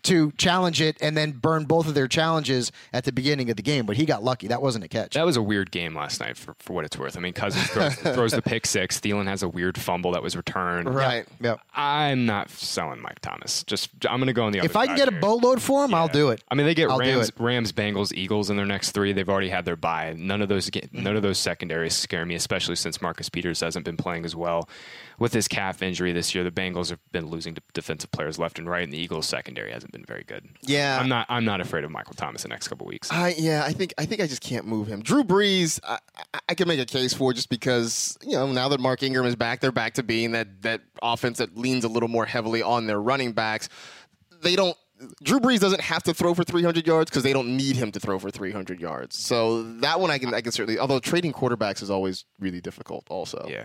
to challenge it and then burn both of their challenges at the beginning of the game. But he got lucky. That wasn't a catch. That was a weird game last night for, for what it's worth. I mean, Cousins throws, throws the pick six. Thielen has a weird fumble that was returned. Right. Yep. I'm not selling Mike Thomas. Just I'm going to go on the other If I can side get a here. boatload for him, I'll do it. I mean, they get I'll do Rams, it. Rams, Bengals, Eagles in their next three. They've already had their bye. None of those, none of those secondaries scare me, especially since Marcus Peters hasn't been playing as well with his calf injury this year. The Bengals have been losing to defensive players left and right, and the Eagles secondary hasn't been very good. Yeah. I'm not. I'm not afraid of Michael Thomas the next couple weeks. I yeah, I think I think I just can't move him. Drew Brees, I, I, I can make a case for just because you know now that Mark Ingram is back, they're back to being that that offense that leans a little more heavily on their running backs. They don't. Drew Brees doesn't have to throw for three hundred yards because they don't need him to throw for three hundred yards. So that one I can I can certainly. Although trading quarterbacks is always really difficult. Also, Yeah.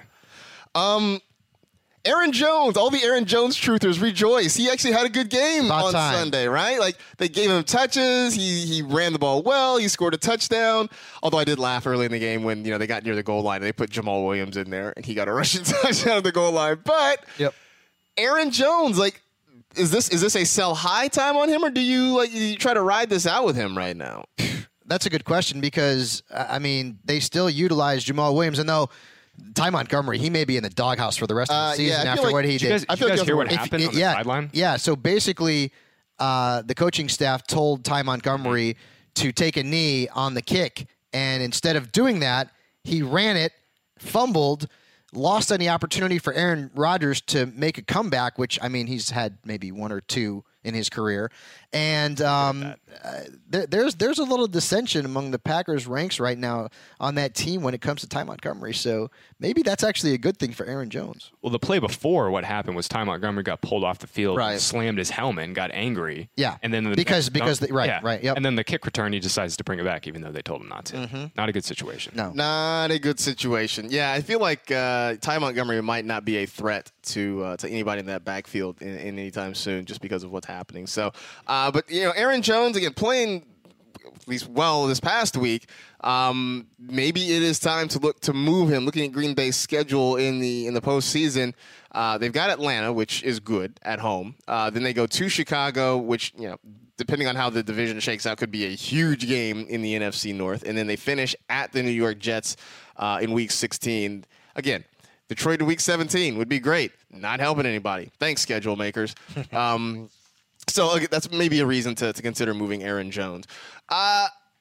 Um. Aaron Jones, all the Aaron Jones truthers rejoice. He actually had a good game About on time. Sunday, right? Like they gave him touches. He he ran the ball well. He scored a touchdown. Although I did laugh early in the game when you know they got near the goal line and they put Jamal Williams in there and he got a rushing touchdown at the goal line. But Yep. Aaron Jones, like, is this is this a sell high time on him or do you like you try to ride this out with him right now? That's a good question because, uh, I mean, they still utilize Jamal Williams. And though Ty Montgomery, he may be in the doghouse for the rest of the Uh, season yeah, I feel after like- what he Did you did. guys, I did feel you like guys hear what if- happened If- on the yeah, sideline? Yeah, so basically, uh, the coaching staff told Ty Montgomery to take a knee on the kick. And instead of doing that, he ran it, fumbled, lost any opportunity for Aaron Rodgers to make a comeback, which, I mean, he's had maybe one or two in his career. And um, uh, there, there's there's a little dissension among the Packers ranks right now on that team when it comes to Ty Montgomery. So maybe that's actually a good thing for Aaron Jones. Well, the play before, what happened was Ty Montgomery got pulled off the field, Right. slammed his helmet, and got angry. Yeah, and then the because- next- because no, the- right, yeah. right, yep. And then the kick return, he decides to bring it back, even though they told him not to. Not a good situation. No. Not a good situation. Yeah, I feel like uh, Ty Montgomery might not be a threat to uh, to anybody in that backfield in, in any time soon, just because of what's happening. So, uh, but you know, Aaron Jones again playing at least well this past week. Um, maybe it is time to look to move him. Looking at Green Bay's schedule in the in the postseason, uh, they've got Atlanta, which is good at home. Uh, then they go to Chicago, which you know. Depending on how the division shakes out, could be a huge game in the N F C North. And then they finish at the New York Jets uh, in Week sixteen. Again, Detroit in Week seventeen would be great. Not helping anybody. Thanks, schedule makers. um, so okay, that's maybe a reason to, to consider moving Aaron Jones. Uh,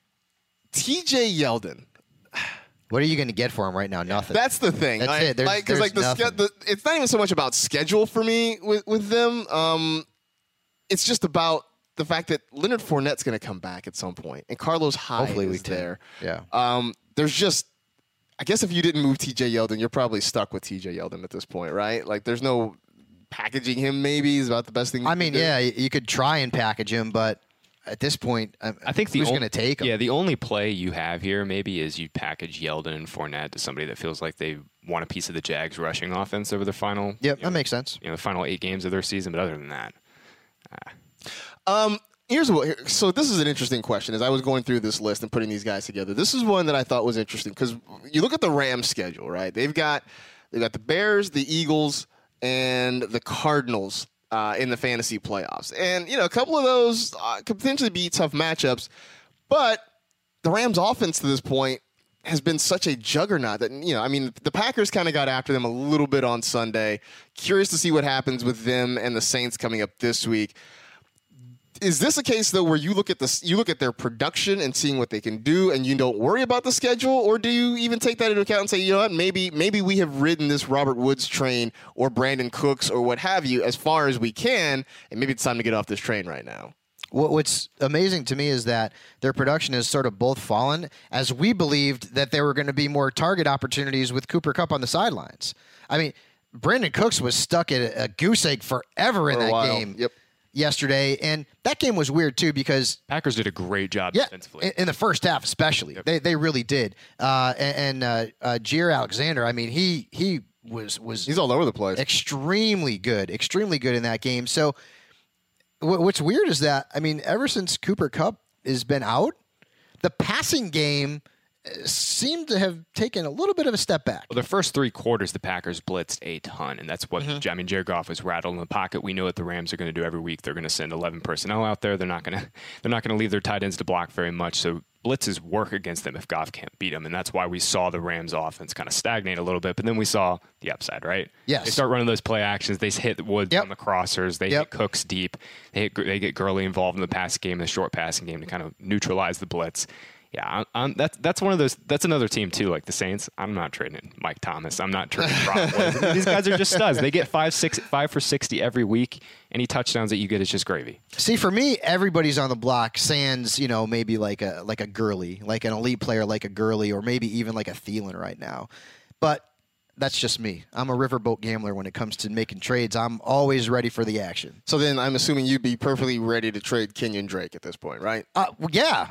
T J Yeldon. What are you going to get for him right now? Nothing. That's the thing. That's like, it. There's- like, 'cause, there's like the, nothing. ske- the it's not even so much about schedule for me with with them. Um, it's just about the fact that Leonard Fournette's going to come back at some point, and Carlos Hyde Hopefully is week ten. there. Yeah. Um, there's just, I guess if you didn't move T J Yeldon, you're probably stuck with T J Yeldon at this point, right? Like, there's no packaging him. Maybe is about the best thing. you I can mean, do. yeah, y- you could try and package him, but at this point, I, I think the who's on- going to take him? Yeah, the only play you have here maybe is you package Yeldon and Fournette to somebody that feels like they want a piece of the Jags rushing offense over the final. Yep, you that know, makes sense. You know, the final eight games of their season. But other than that, Um, here's what. So this is an interesting question. As I was going through this list and putting these guys together, this is one that I thought was interesting because you look at the Rams schedule, right? They've got they've got the Bears, the Eagles, and the Cardinals uh, in the fantasy playoffs, and you know a couple of those uh, could potentially be tough matchups, but the Rams' offense to this point has been such a juggernaut that, you know, I mean, the Packers kind of got after them a little bit on Sunday. Curious to see what happens with them and the Saints coming up this week. Is this a case though where you look at this, you look at their production and seeing what they can do, and you don't worry about the schedule, or do you even take that into account and say, you know what, maybe maybe we have ridden this Robert Woods train or Brandon Cooks or what have you as far as we can, and maybe it's time to get off this train right now. What, what's amazing to me is that their production has sort of both fallen, as we believed that there were going to be more target opportunities with Cooper Kupp on the sidelines. I mean, Brandon Cooks was stuck at a, a goose egg forever in For a that while. game. Yep. Yesterday, and that game was weird too because Packers did a great job yeah, defensively. in, in the first half especially, they they really did. Uh, and and uh, uh, Jair Alexander, I mean, he he was was He's all over the place. extremely good, extremely good in that game. So wh- what's weird is that I mean, ever since Cooper Kupp has been out, the passing game seem to have taken a little bit of a step back. Well, the first three quarters, the Packers blitzed a ton, and that's what mm-hmm. I mean. Jared Goff was rattled in the pocket. We know what the Rams are going to do every week. They're going to send eleven personnel out there. They're not going to they're not going to leave their tight ends to block very much. So blitzes work against them if Goff can't beat them, and that's why we saw the Rams offense kind of stagnate a little bit. But then we saw the upside, right? Yes. They start running those play actions. They hit Woods yep. on the crossers. They yep. hit Cooks deep. They hit, they get Gurley involved in the passing game, the short passing game to kind of neutralize the blitz. Yeah, I'm, I'm, that's that's one of those. That's another team too, like the Saints. I'm not trading Mike Thomas. I'm not trading Brock Woods. These guys are just studs. They get five, six, five for sixty every week. Any touchdowns that you get is just gravy. See, for me, everybody's on the block. Sans, you know, maybe like a like a Gurley, like an elite player, like a Gurley, or maybe even like a Thielen right now. But that's just me. I'm a riverboat gambler when it comes to making trades. I'm always ready for the action. So then I'm assuming you'd be perfectly ready to trade Kenyon Drake at this point, right? Uh, well, yeah.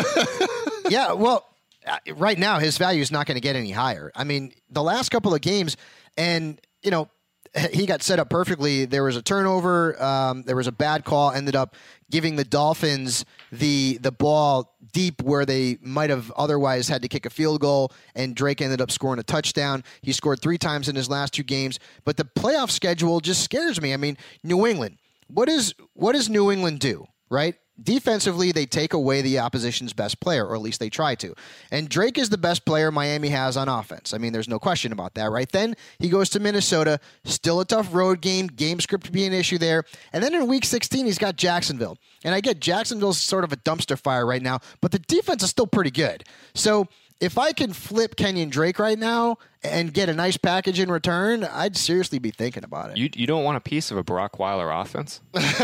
yeah, well, uh, right now his value is not going to get any higher. I mean, the last couple of games, and, you know, he got set up perfectly. There was a turnover. Um, there was a bad call. Ended up giving the Dolphins the the ball deep where they might have otherwise had to kick a field goal, and Drake ended up scoring a touchdown. He scored three times in his last two games. But the playoff schedule just scares me. I mean, New England. What is what does New England do, right? Defensively, they take away the opposition's best player, or at least they try to. And Drake is the best player Miami has on offense. I mean, there's no question about that, right? Then he goes to Minnesota, still a tough road game, game script to be an issue there. And then in week sixteen, he's got Jacksonville. And I get Jacksonville's sort of a dumpster fire right now, but the defense is still pretty good. So if I can flip Kenyon Drake right now and get a nice package in return, I'd seriously be thinking about it. You you don't want a piece of a Brock Weiler offense?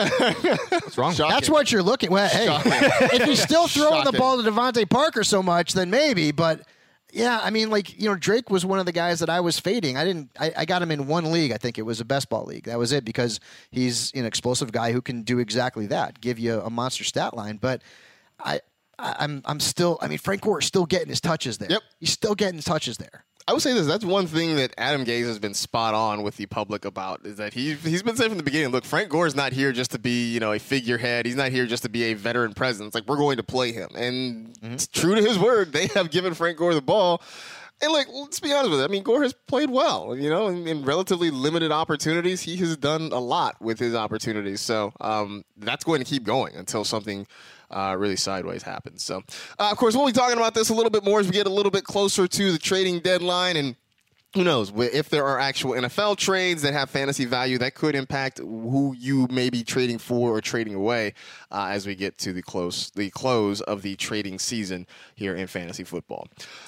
What's wrong? Shocking. That's what you're looking. Well, hey, if he's still throwing Shocking. the ball to Devontae Parker so much, then maybe. But yeah, I mean, like, you know, Drake was one of the guys that I was fading. I didn't. I, I got him in one league. I think it was a best ball league. That was it, because he's an explosive guy who can do exactly that, give you a monster stat line. But I. I'm I'm still I mean Frank Gore is still getting his touches there. Yep. He's still getting his touches there. I would say this. That's one thing that Adam Gase has been spot on with the public about, is that he he's been saying from the beginning, look, Frank Gore is not here just to be, you know, a figurehead. He's not here just to be a veteran presence. Like, we're going to play him. And mm-hmm. it's true to his word. They have given Frank Gore the ball. And, like, let's be honest with it. I mean, Gore has played well, you know, in, in relatively limited opportunities. He has done a lot with his opportunities. So um, that's going to keep going until something Uh, really sideways happens. So, uh, of course, we'll be talking about this a little bit more as we get a little bit closer to the trading deadline. And who knows, if there are actual N F L trades that have fantasy value, that could impact who you may be trading for or trading away uh, as we get to the close, the close of the trading season here in fantasy football.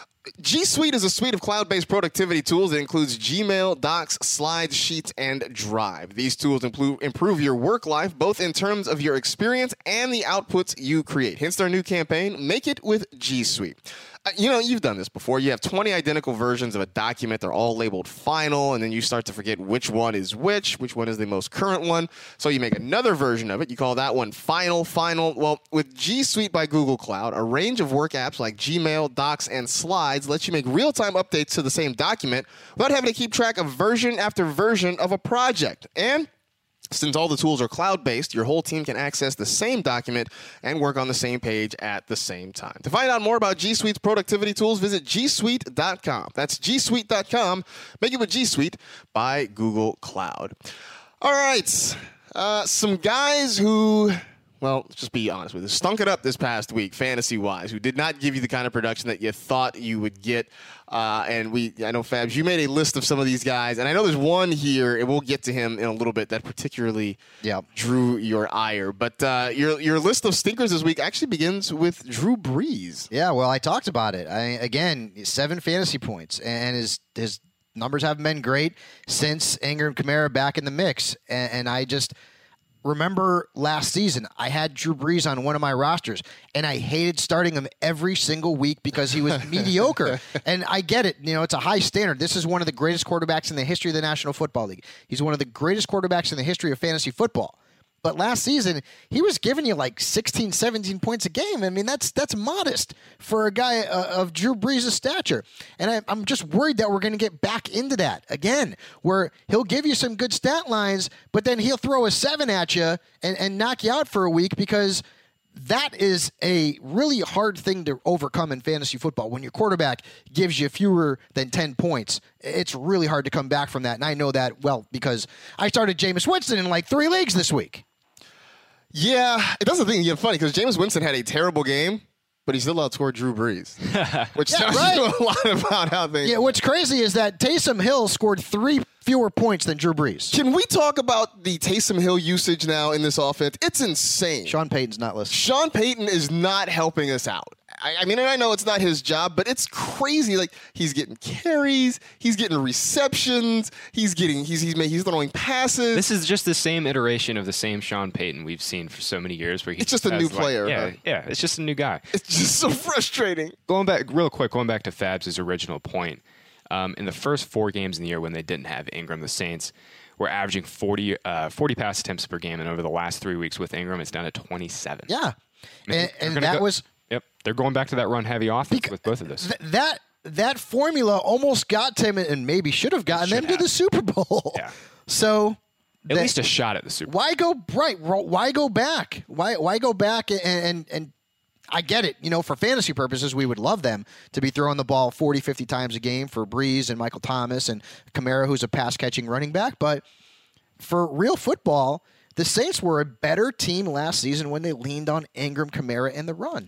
G Suite is a suite of cloud-based productivity tools that includes Gmail, Docs, Slides, Sheets, and Drive. These tools improve your work life, both in terms of your experience and the outputs you create. Hence their new campaign, Make It with G Suite. Uh, you know, you've done this before. You have twenty identical versions of a document. They're all labeled final, and then you start to forget which one is which, which one is the most current one. So you make another version of it. You call that one Final, Final. Well, with G Suite by Google Cloud, a range of work apps like Gmail, Docs, and Slides lets you make real-time updates to the same document without having to keep track of version after version of a project. And since all the tools are cloud-based, your whole team can access the same document and work on the same page at the same time. To find out more about G Suite's productivity tools, visit g suite dot com. That's g suite dot com. Make it with G Suite by Google Cloud. All right. Uh, some guys who, well, let's just be honest with you, stunk it up this past week, fantasy-wise, who did not give you the kind of production that you thought you would get. Uh, and we, I know, Fabs, you made a list of some of these guys, and I know there's one here, and we'll get to him in a little bit, that particularly yep. drew your ire. But uh, your your list of stinkers this week actually begins with Drew Brees. Yeah, well, I talked about it. I, again, seven fantasy points, and his his numbers haven't been great since Ingram Kamara back in the mix, and, and I just remember last season, I had Drew Brees on one of my rosters, and I hated starting him every single week because he was mediocre. And I get it. You know, it's a high standard. This is one of the greatest quarterbacks in the history of the National Football League. He's one of the greatest quarterbacks in the history of fantasy football. But last season, he was giving you like sixteen, seventeen points a game. I mean, that's that's modest for a guy uh, of Drew Brees' stature. And I, I'm just worried that we're going to get back into that again, where he'll give you some good stat lines, but then he'll throw a seven at you and, and knock you out for a week because that is a really hard thing to overcome in fantasy football. When your quarterback gives you fewer than ten points, it's really hard to come back from that. And I know that well because I started Jameis Winston in like three leagues this week. Yeah, that's the thing. Yeah, funny because Jameis Winston had a terrible game, but he still outscored Drew Brees, which Yeah, tells right. you a lot about how things. Yeah, what's crazy is that Taysom Hill scored three fewer points than Drew Brees. Can we talk about the Taysom Hill usage now in this offense? It's insane. Sean Payton's not listening. Sean Payton is not helping us out. I, I mean, and I know it's not his job, but it's crazy. Like he's getting carries, he's getting receptions, he's getting he's he's he's throwing passes. This is just the same iteration of the same Sean Payton we've seen for so many years. Where he It's just a has, new like- player, Yeah, huh? yeah, it's just a new guy. It's just so frustrating. Going back real quick, going back to Fabs' original point. Um, in the first four games in the year when they didn't have Ingram, the Saints were averaging forty, uh, forty pass attempts per game, and over the last three weeks with Ingram, it's down to twenty-seven. Yeah, I mean, and, they're and gonna that go- was Yep, they're going back to that run-heavy offense with both of those. th- that that formula almost got them, and maybe should have gotten Should them to have. the Super Bowl. Yeah. So At that- least a shot at the Super Bowl. why go right? Why go back? Why why go back and and and I get it. You know, for fantasy purposes, we would love them to be throwing the ball forty, fifty times a game for Breeze and Michael Thomas and Kamara, who's a pass-catching running back. But for real football, the Saints were a better team last season when they leaned on Ingram, Kamara, and the run.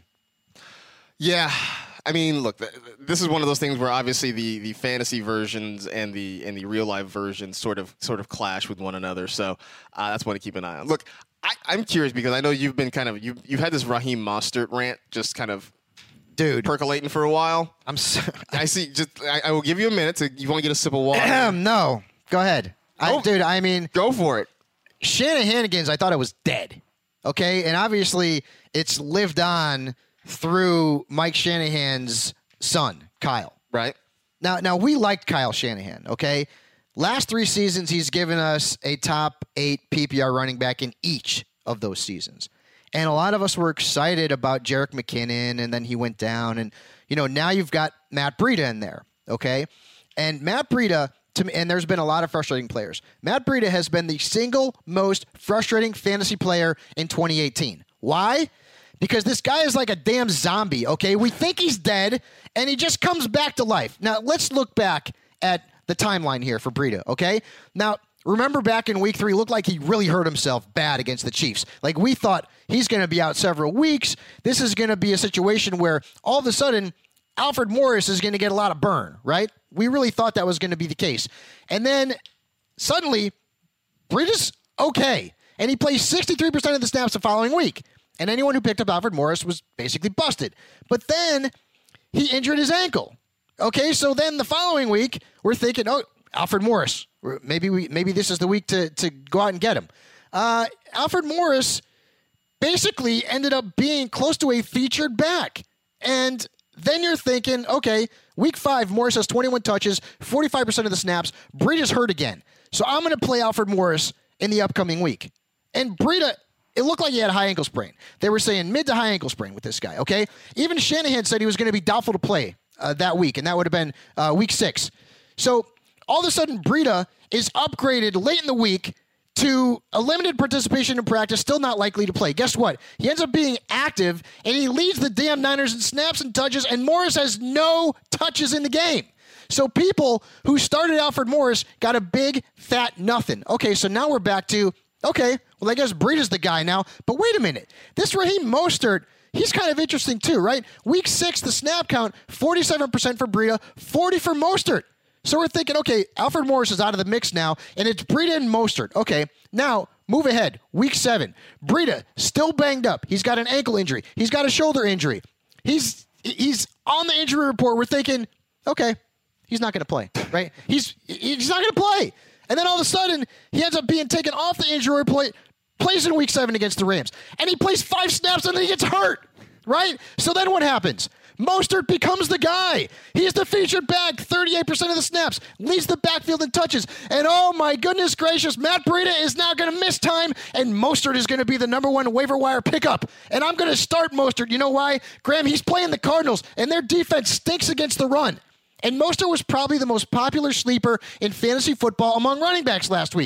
Yeah. I mean, look, th- this is one of those things where obviously the, the fantasy versions and the and the real life versions sort of sort of clash with one another. So uh, that's one to keep an eye on. Look, I, I'm curious because I know you've been kind of you've you've had this Raheem Mostert rant just kind of Dude, percolating for a while. I'm so, I see. Just I, I will give you a minute to. You want to get a sip of water? no. Go ahead. I, Oh. dude, I mean, Go for it. Shanahanigans, I thought it was dead. Okay? And obviously, it's lived on through Mike Shanahan's son, Kyle. Right. Now, now we liked Kyle Shanahan, okay? Last three seasons, he's given us a top eight P P R running back in each of those seasons. And a lot of us were excited about Jerick McKinnon, and then he went down. And, you know, now you've got Matt Breida in there, okay? And Matt Breida, to me, and there's been a lot of frustrating players. Matt Breida has been the single most frustrating fantasy player in twenty eighteen. Why? Because this guy is like a damn zombie, okay? We think he's dead, and he just comes back to life. Now, let's look back at the timeline here for Breida, okay? Now, remember back in week three, it looked like he really hurt himself bad against the Chiefs. Like, we thought he's going to be out several weeks. This is going to be a situation where all of a sudden, Alfred Morris is going to get a lot of burn, right? We really thought that was going to be the case. And then, suddenly, Breida's okay. And he plays sixty-three percent of the snaps the following week. And anyone who picked up Alfred Morris was basically busted. But then he injured his ankle. Okay, so then the following week, we're thinking, oh, Alfred Morris. Maybe we maybe this is the week to, to go out and get him. Uh, Alfred Morris basically ended up being close to a featured back. And then you're thinking, okay, week five, Morris has twenty-one touches, forty-five percent of the snaps. Breida's hurt again. So I'm going to play Alfred Morris in the upcoming week. And Breida, it looked like he had a high ankle sprain. They were saying mid to high ankle sprain with this guy, okay? Even Shanahan said he was going to be doubtful to play uh, that week, and that would have been uh, week six. So all of a sudden, Breida is upgraded late in the week to a limited participation in practice, still not likely to play. Guess what? He ends up being active, and he leads the damn Niners in snaps and touches, and Morris has no touches in the game. So people who started Alfred Morris got a big, fat nothing. Okay, so now we're back to, okay, well, I guess Breida's the guy now. But wait a minute. This Raheem Mostert, he's kind of interesting too, right? Week six, the snap count, forty-seven percent for Breida, forty for Mostert. So we're thinking, okay, Alfred Morris is out of the mix now, and it's Breida and Mostert. Okay, now move ahead. Week seven, Breida still banged up. He's got an ankle injury. He's got a shoulder injury. He's he's on the injury report. We're thinking, okay, he's not going to play, right? He's he's not going to play. And then all of a sudden, he ends up being taken off the injury report, plays in week seven against the Rams. And he plays five snaps, and then he gets hurt, right? So then what happens? Mostert becomes the guy. He's the featured back, thirty-eight percent of the snaps, leads the backfield in touches. And oh my goodness gracious, Matt Breida is now going to miss time, and Mostert is going to be the number one waiver wire pickup. And I'm going to start Mostert. You know why? Graham, he's playing the Cardinals, and their defense stinks against the run. And Mostert was probably the most popular sleeper in fantasy football among running backs last week.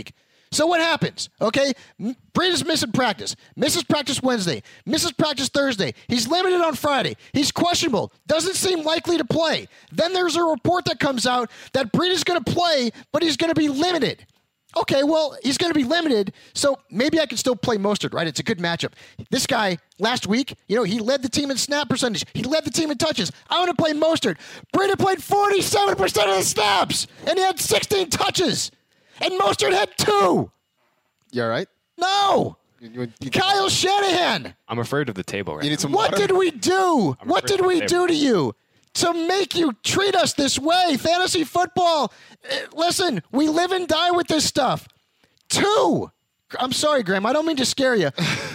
So what happens? Okay, Breida's missing practice. Misses practice Wednesday. Misses practice Thursday. He's limited on Friday. He's questionable. Doesn't seem likely to play. Then there's a report that comes out that Breida's going to play, but he's going to be limited. Okay, well, he's going to be limited, so maybe I can still play Mostert, right? It's a good matchup. This guy, last week, you know, he led the team in snap percentage. He led the team in touches. I want to play Mostert. Breida played forty-seven percent of the snaps, and he had sixteen touches. And Mostert had two. You all right? No. You, you, you, Kyle Shanahan. I'm afraid of the table right you now. need some What water? did we do? I'm What afraid did of we the do table. to you to make you treat us this way? Fantasy football. Uh, Listen, we live and die with this stuff. Two. I'm sorry, Graham. I don't mean to scare you.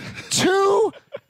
Two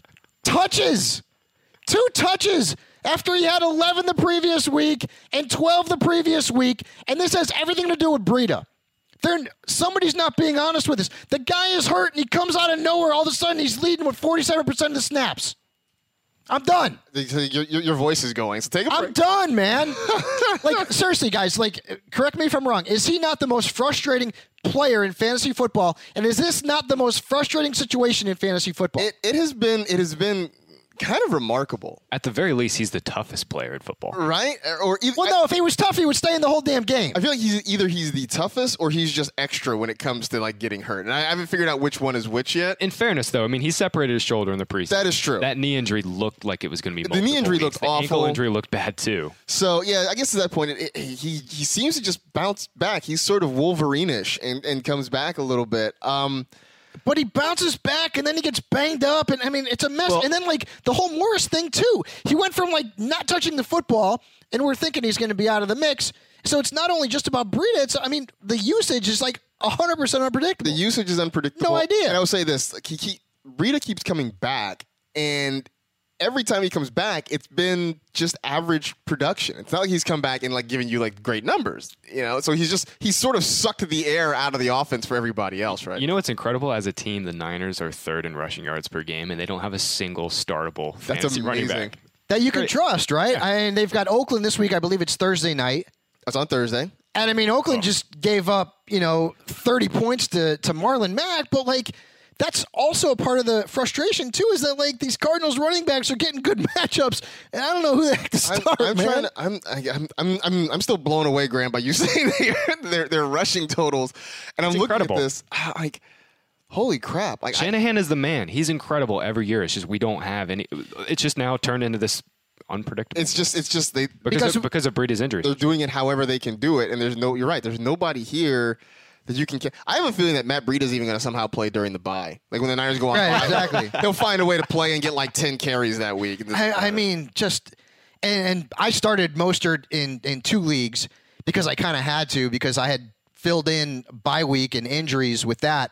touches. Two touches after he had eleven the previous week and twelve the previous week. And this has everything to do with Breida. They're, somebody's not being honest with us. The guy is hurt, and he comes out of nowhere. All of a sudden, he's leading with forty-seven percent of the snaps. I'm done. Your, your, your voice is going, so take a break. I'm done, man. Like, seriously, guys, like, correct me if I'm wrong. Is he not the most frustrating player in fantasy football? And is this not the most frustrating situation in fantasy football? It, it has been it has been kind of remarkable, At the very least, he's the toughest player in football. right? Or either, well, no, if he was tough, he would stay in the whole damn game. I feel like he's either he's the toughest or he's just extra when it comes to like getting hurt, and I haven't figured out which one is which yet. In fairness, though, I mean, he separated his shoulder in the preseason. That is true. That knee injury looked like it was going to be The knee multiple injury weeks. looked the ankle awful. injury looked bad, too. So yeah, I guess to that point, it, it, he he seems to just bounce back. He's sort of Wolverine-ish and, and comes back a little bit. Um, But he bounces back, and then he gets banged up, and I mean, it's a mess. Well- and then, like, the whole Morris thing, too. He went from, like, not touching the football, and we're thinking he's going to be out of the mix. So it's not only just about Breida. It's, I mean, the usage is, like, one hundred percent unpredictable. the usage is unpredictable. No idea. And I will say this: like he, he Breida keeps coming back, and every time he comes back, it's been just average production. It's not like he's come back and like giving you like great numbers, you know. So he's just he's sort of sucked the air out of the offense for everybody else, right? You know what's incredible? As a team, the Niners are third in rushing yards per game, and they don't have a single startable That's fantasy running amazing. back. that you can Great. trust, right? And they've got Oakland this week. I believe it's Thursday night. That's on Thursday. And, I mean, Oakland just gave up, you know, thirty points to, to Marlon Mack, but, like, that's also a part of the frustration, too, is that, like, these Cardinals running backs are getting good matchups, and I don't know who the heck to I'm, start, I'm man. trying to. I'm, I- I'm. I'm. I'm. I'm still blown away, Graham, by you saying their their rushing totals, and I'm It's looking incredible. at this. ah, Like, holy crap! Like, I, Shanahan is the man. He's incredible every year. It's just we don't have any. It's just now turned into this unpredictable. it's just. It's just they. because, because- of, because of Breida's injuries. They're doing it however they can do it, and there's no. You're right. There's nobody here that you can. ca- I have a feeling that Matt Breida's even going to somehow play during the bye. Like when the Niners go on, Right, bye, exactly. They'll find a way to play and get like ten carries that week. And this- I, I mean, just and, and I started Mostert in in two leagues because I kind of had to because I had filled in bye week and injuries with that,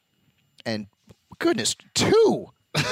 and goodness, two,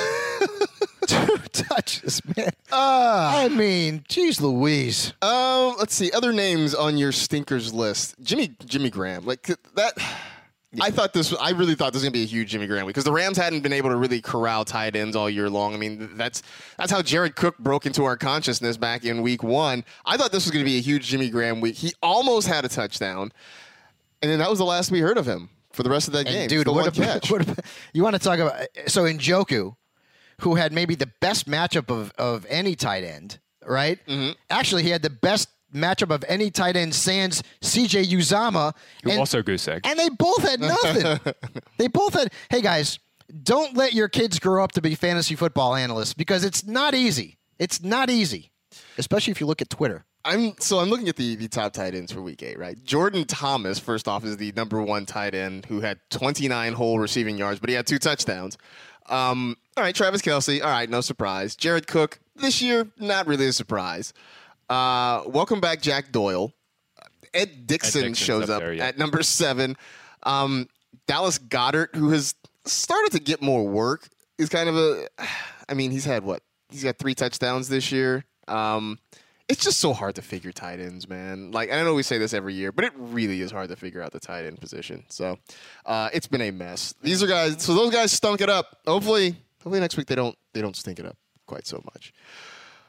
two touches, man. I mean, geez, Louise. Um, let's see other names on your stinkers list. Jimmy Jimmy Graham, like that. I thought this. I really thought this was gonna be a huge Jimmy Graham week because the Rams hadn't been able to really corral tight ends all year long. I mean, that's that's how Jared Cook broke into our consciousness back in week one. I thought this was gonna be a huge Jimmy Graham week. He almost had a touchdown, and then that was the last we heard of him for the rest of that game. And dude, The what one about, catch. what about, you want to talk about? So Njoku, who had maybe the best matchup of, of any tight end, right? Mm-hmm. Actually, he had the best matchup of any tight end sans C J Uzama. Who and, also goose egg. and they both had nothing. They both had, hey guys, don't let your kids grow up to be fantasy football analysts because it's not easy. It's not easy, especially if you look at Twitter. I'm so I'm looking at the, the top tight ends for week eight, right? Jordan Thomas, first off, is the number one tight end who had twenty-nine whole receiving yards, but he had two touchdowns. Um, all right, Travis Kelce, all right, no surprise. Jared Cook, this year, not really a surprise. Uh, welcome back, Jack Doyle. Ed Dixon Dixon's shows up up there, yeah. at number seven. Um, Dallas Goddard, who has started to get more work, is kind of a. I mean, he's had what? He's got three touchdowns this year. Um, it's just so hard to figure tight ends, man. Like I know we say this every year, but it really is hard to figure out the tight end position. So uh, it's been a mess. These are guys. So those guys stunk it up. Hopefully, hopefully next week they don't they don't stink it up quite so much.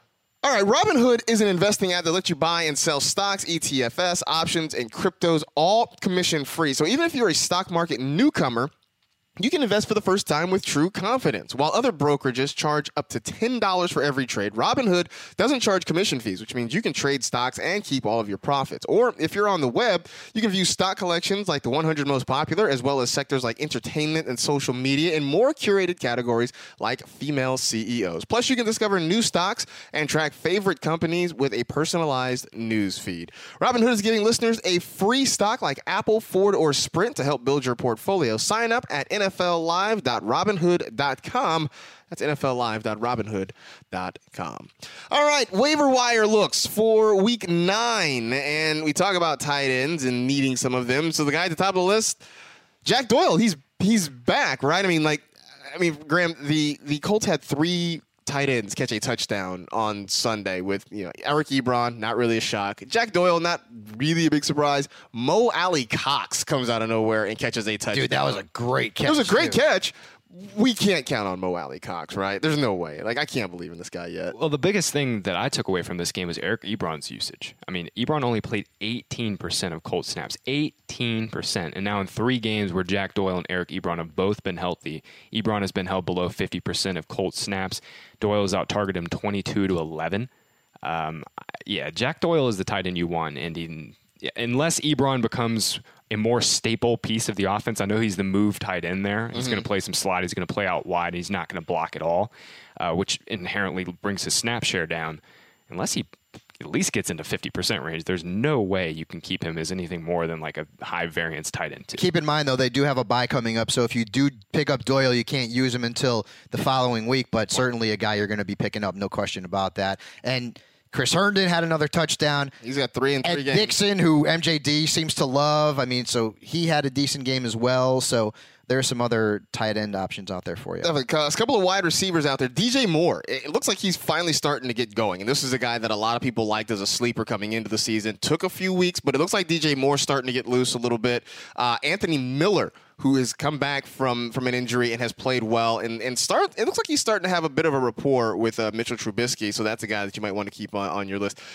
All right, Robinhood is an investing app that lets you buy and sell stocks, E T Fs, options, and cryptos, all commission-free. So even if you're a stock market newcomer, you can invest for the first time with true confidence. While other brokerages charge up to ten dollars for every trade, Robinhood doesn't charge commission fees, which means you can trade stocks and keep all of your profits. Or if you're on the web, you can view stock collections like the one hundred most popular, as well as sectors like entertainment and social media, and more curated categories like female C E Os. Plus, you can discover new stocks and track favorite companies with a personalized news feed. Robinhood is giving listeners a free stock like Apple, Ford, or Sprint to help build your portfolio. Sign up at N F L live dot robinhood dot com. That's N F L live dot robinhood dot com. All right, waiver wire looks for week nine. And we talk about tight ends and needing some of them. So the guy at the top of the list, Jack Doyle, he's he's back, right? I mean, like, I mean, Graham, the, the Colts had three tight ends catch a touchdown on Sunday with, you know, Eric Ebron, not really a shock. Jack Doyle, not really a big surprise. Mo Alley Cox comes out of nowhere and catches a touchdown. Dude, that was a great catch. It was a great too. catch. We can't count on Mo Alley Cox, right? There's no way. Like, I can't believe in this guy yet. Well, the biggest thing that I took away from this game was Eric Ebron's usage. I mean, Ebron only played eighteen percent of Colts snaps. eighteen percent. And now in three games where Jack Doyle and Eric Ebron have both been healthy, Ebron has been held below fifty percent of Colts snaps. Doyle has out-targeted him twenty-two to eleven. Um, yeah, Jack Doyle is the tight end you want, and he, unless Ebron becomes a more staple piece of the offense. I know he's the move tight end there. He's mm-hmm. going to play some slot. He's going to play out wide. He's not going to block at all, uh, which inherently brings his snap share down. Unless he at least gets into fifty percent range, there's no way you can keep him as anything more than like a high variance tight end too. Keep in mind, though, they do have a bye coming up, so if you do pick up Doyle, you can't use him until the following week, but certainly a guy you're going to be picking up, no question about that. And Chris Herndon had another touchdown. He's got three in three Ed games. Dixon, who M J D seems to love. I mean, so he had a decent game as well. So there are some other tight end options out there for you. Definitely. A couple of wide receivers out there. D J Moore, it looks like he's finally starting to get going. And this is a guy that a lot of people liked as a sleeper coming into the season. Took a few weeks, but it looks like D J Moore's starting to get loose a little bit. Uh, Anthony Miller, who has come back from, from an injury and has played well. And, and start. It looks like he's starting to have a bit of a rapport with uh, Mitchell Trubisky, so that's a guy that you might want to keep on, on your list.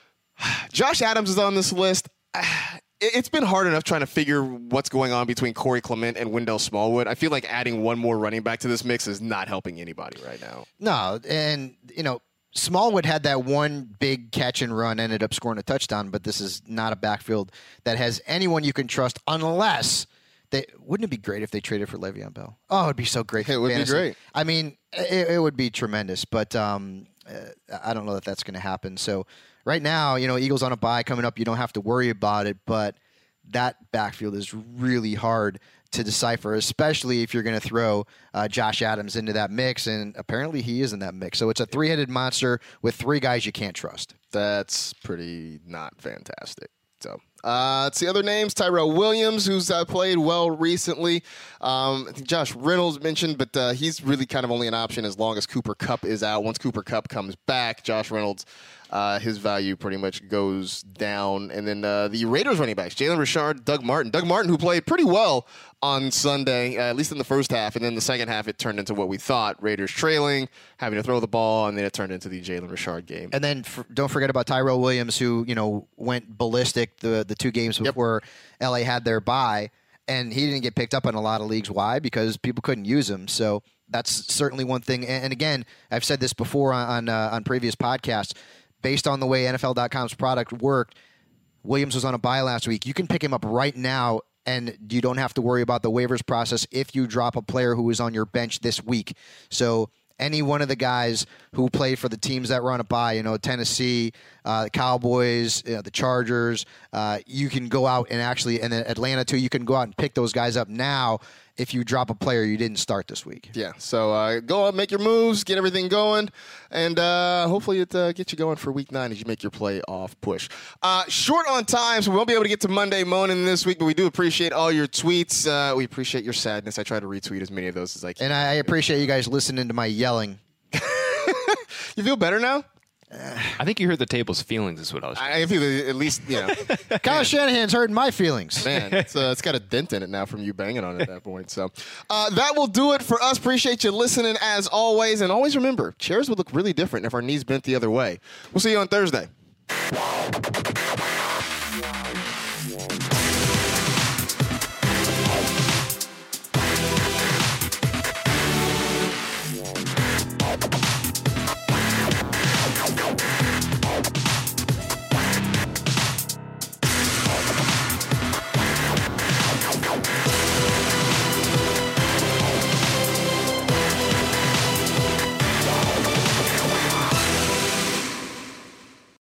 Josh Adams is on this list. It's been hard enough trying to figure what's going on between Corey Clement and Wendell Smallwood. I feel like adding one more running back to this mix is not helping anybody right now. No, and, you know, Smallwood had that one big catch and run, ended up scoring a touchdown, but this is not a backfield that has anyone you can trust unless – They, wouldn't it be great if they traded for Le'Veon Bell? Oh, it'd be so great. It would fantasy. be great. I mean, it, it would be tremendous, but um, uh, I don't know that that's going to happen. So right now, you know, Eagles on a bye coming up. You don't have to worry about it, but that backfield is really hard to decipher, especially if you're going to throw uh, Josh Adams into that mix, and apparently he is in that mix. So it's a three-headed monster with three guys you can't trust. That's pretty not fantastic. So, uh, let's see other names. Tyrell Williams, who's uh, played well recently. Um, I think Josh Reynolds mentioned, but uh, he's really kind of only an option as long as Cooper Kupp is out. Once Cooper Kupp comes back, Josh Reynolds, uh, his value pretty much goes down. And then uh, the Raiders running backs, Jalen Richard, Doug Martin. Doug Martin, who played pretty well on Sunday, uh, at least in the first half. And then the second half, it turned into what we thought. Raiders trailing, having to throw the ball, and then it turned into the Jalen Richard game. And then f- don't forget about Tyrell Williams, who, you know, went ballistic the, the two games before yep. L A had their bye. And he didn't get picked up in a lot of leagues. Why? Because people couldn't use him. So that's certainly one thing. And, and again, I've said this before on on, uh, on previous podcasts. Based on the way N F L dot com's product worked, Williams was on a bye last week. You can pick him up right now, and you don't have to worry about the waivers process if you drop a player who is on your bench this week. So any one of the guys who play for the teams that were on a bye, you know, Tennessee, uh, the Cowboys, you know, the Chargers, uh, you can go out and actually, and then Atlanta too, you can go out and pick those guys up now if you drop a player you didn't start this week. Yeah, so uh, go out, make your moves, get everything going, and uh, hopefully it uh, gets you going for week nine as you make your playoff push. Uh, short on time, so we won't be able to get to Monday Moaning this week, but we do appreciate all your tweets. Uh, we appreciate your sadness. I try to retweet as many of those as I can. And I appreciate you guys listening to my yelling. You feel better now? I think you hurt the table's feelings is what I was I feel that at least, you know, Kyle Shanahan's hurting my feelings. man, it's, uh, it's got a dent in it now from you banging on it at that point. So uh, that will do it for us. Appreciate you listening as always. And always remember, chairs would look really different if our knees bent the other way. We'll see you on Thursday.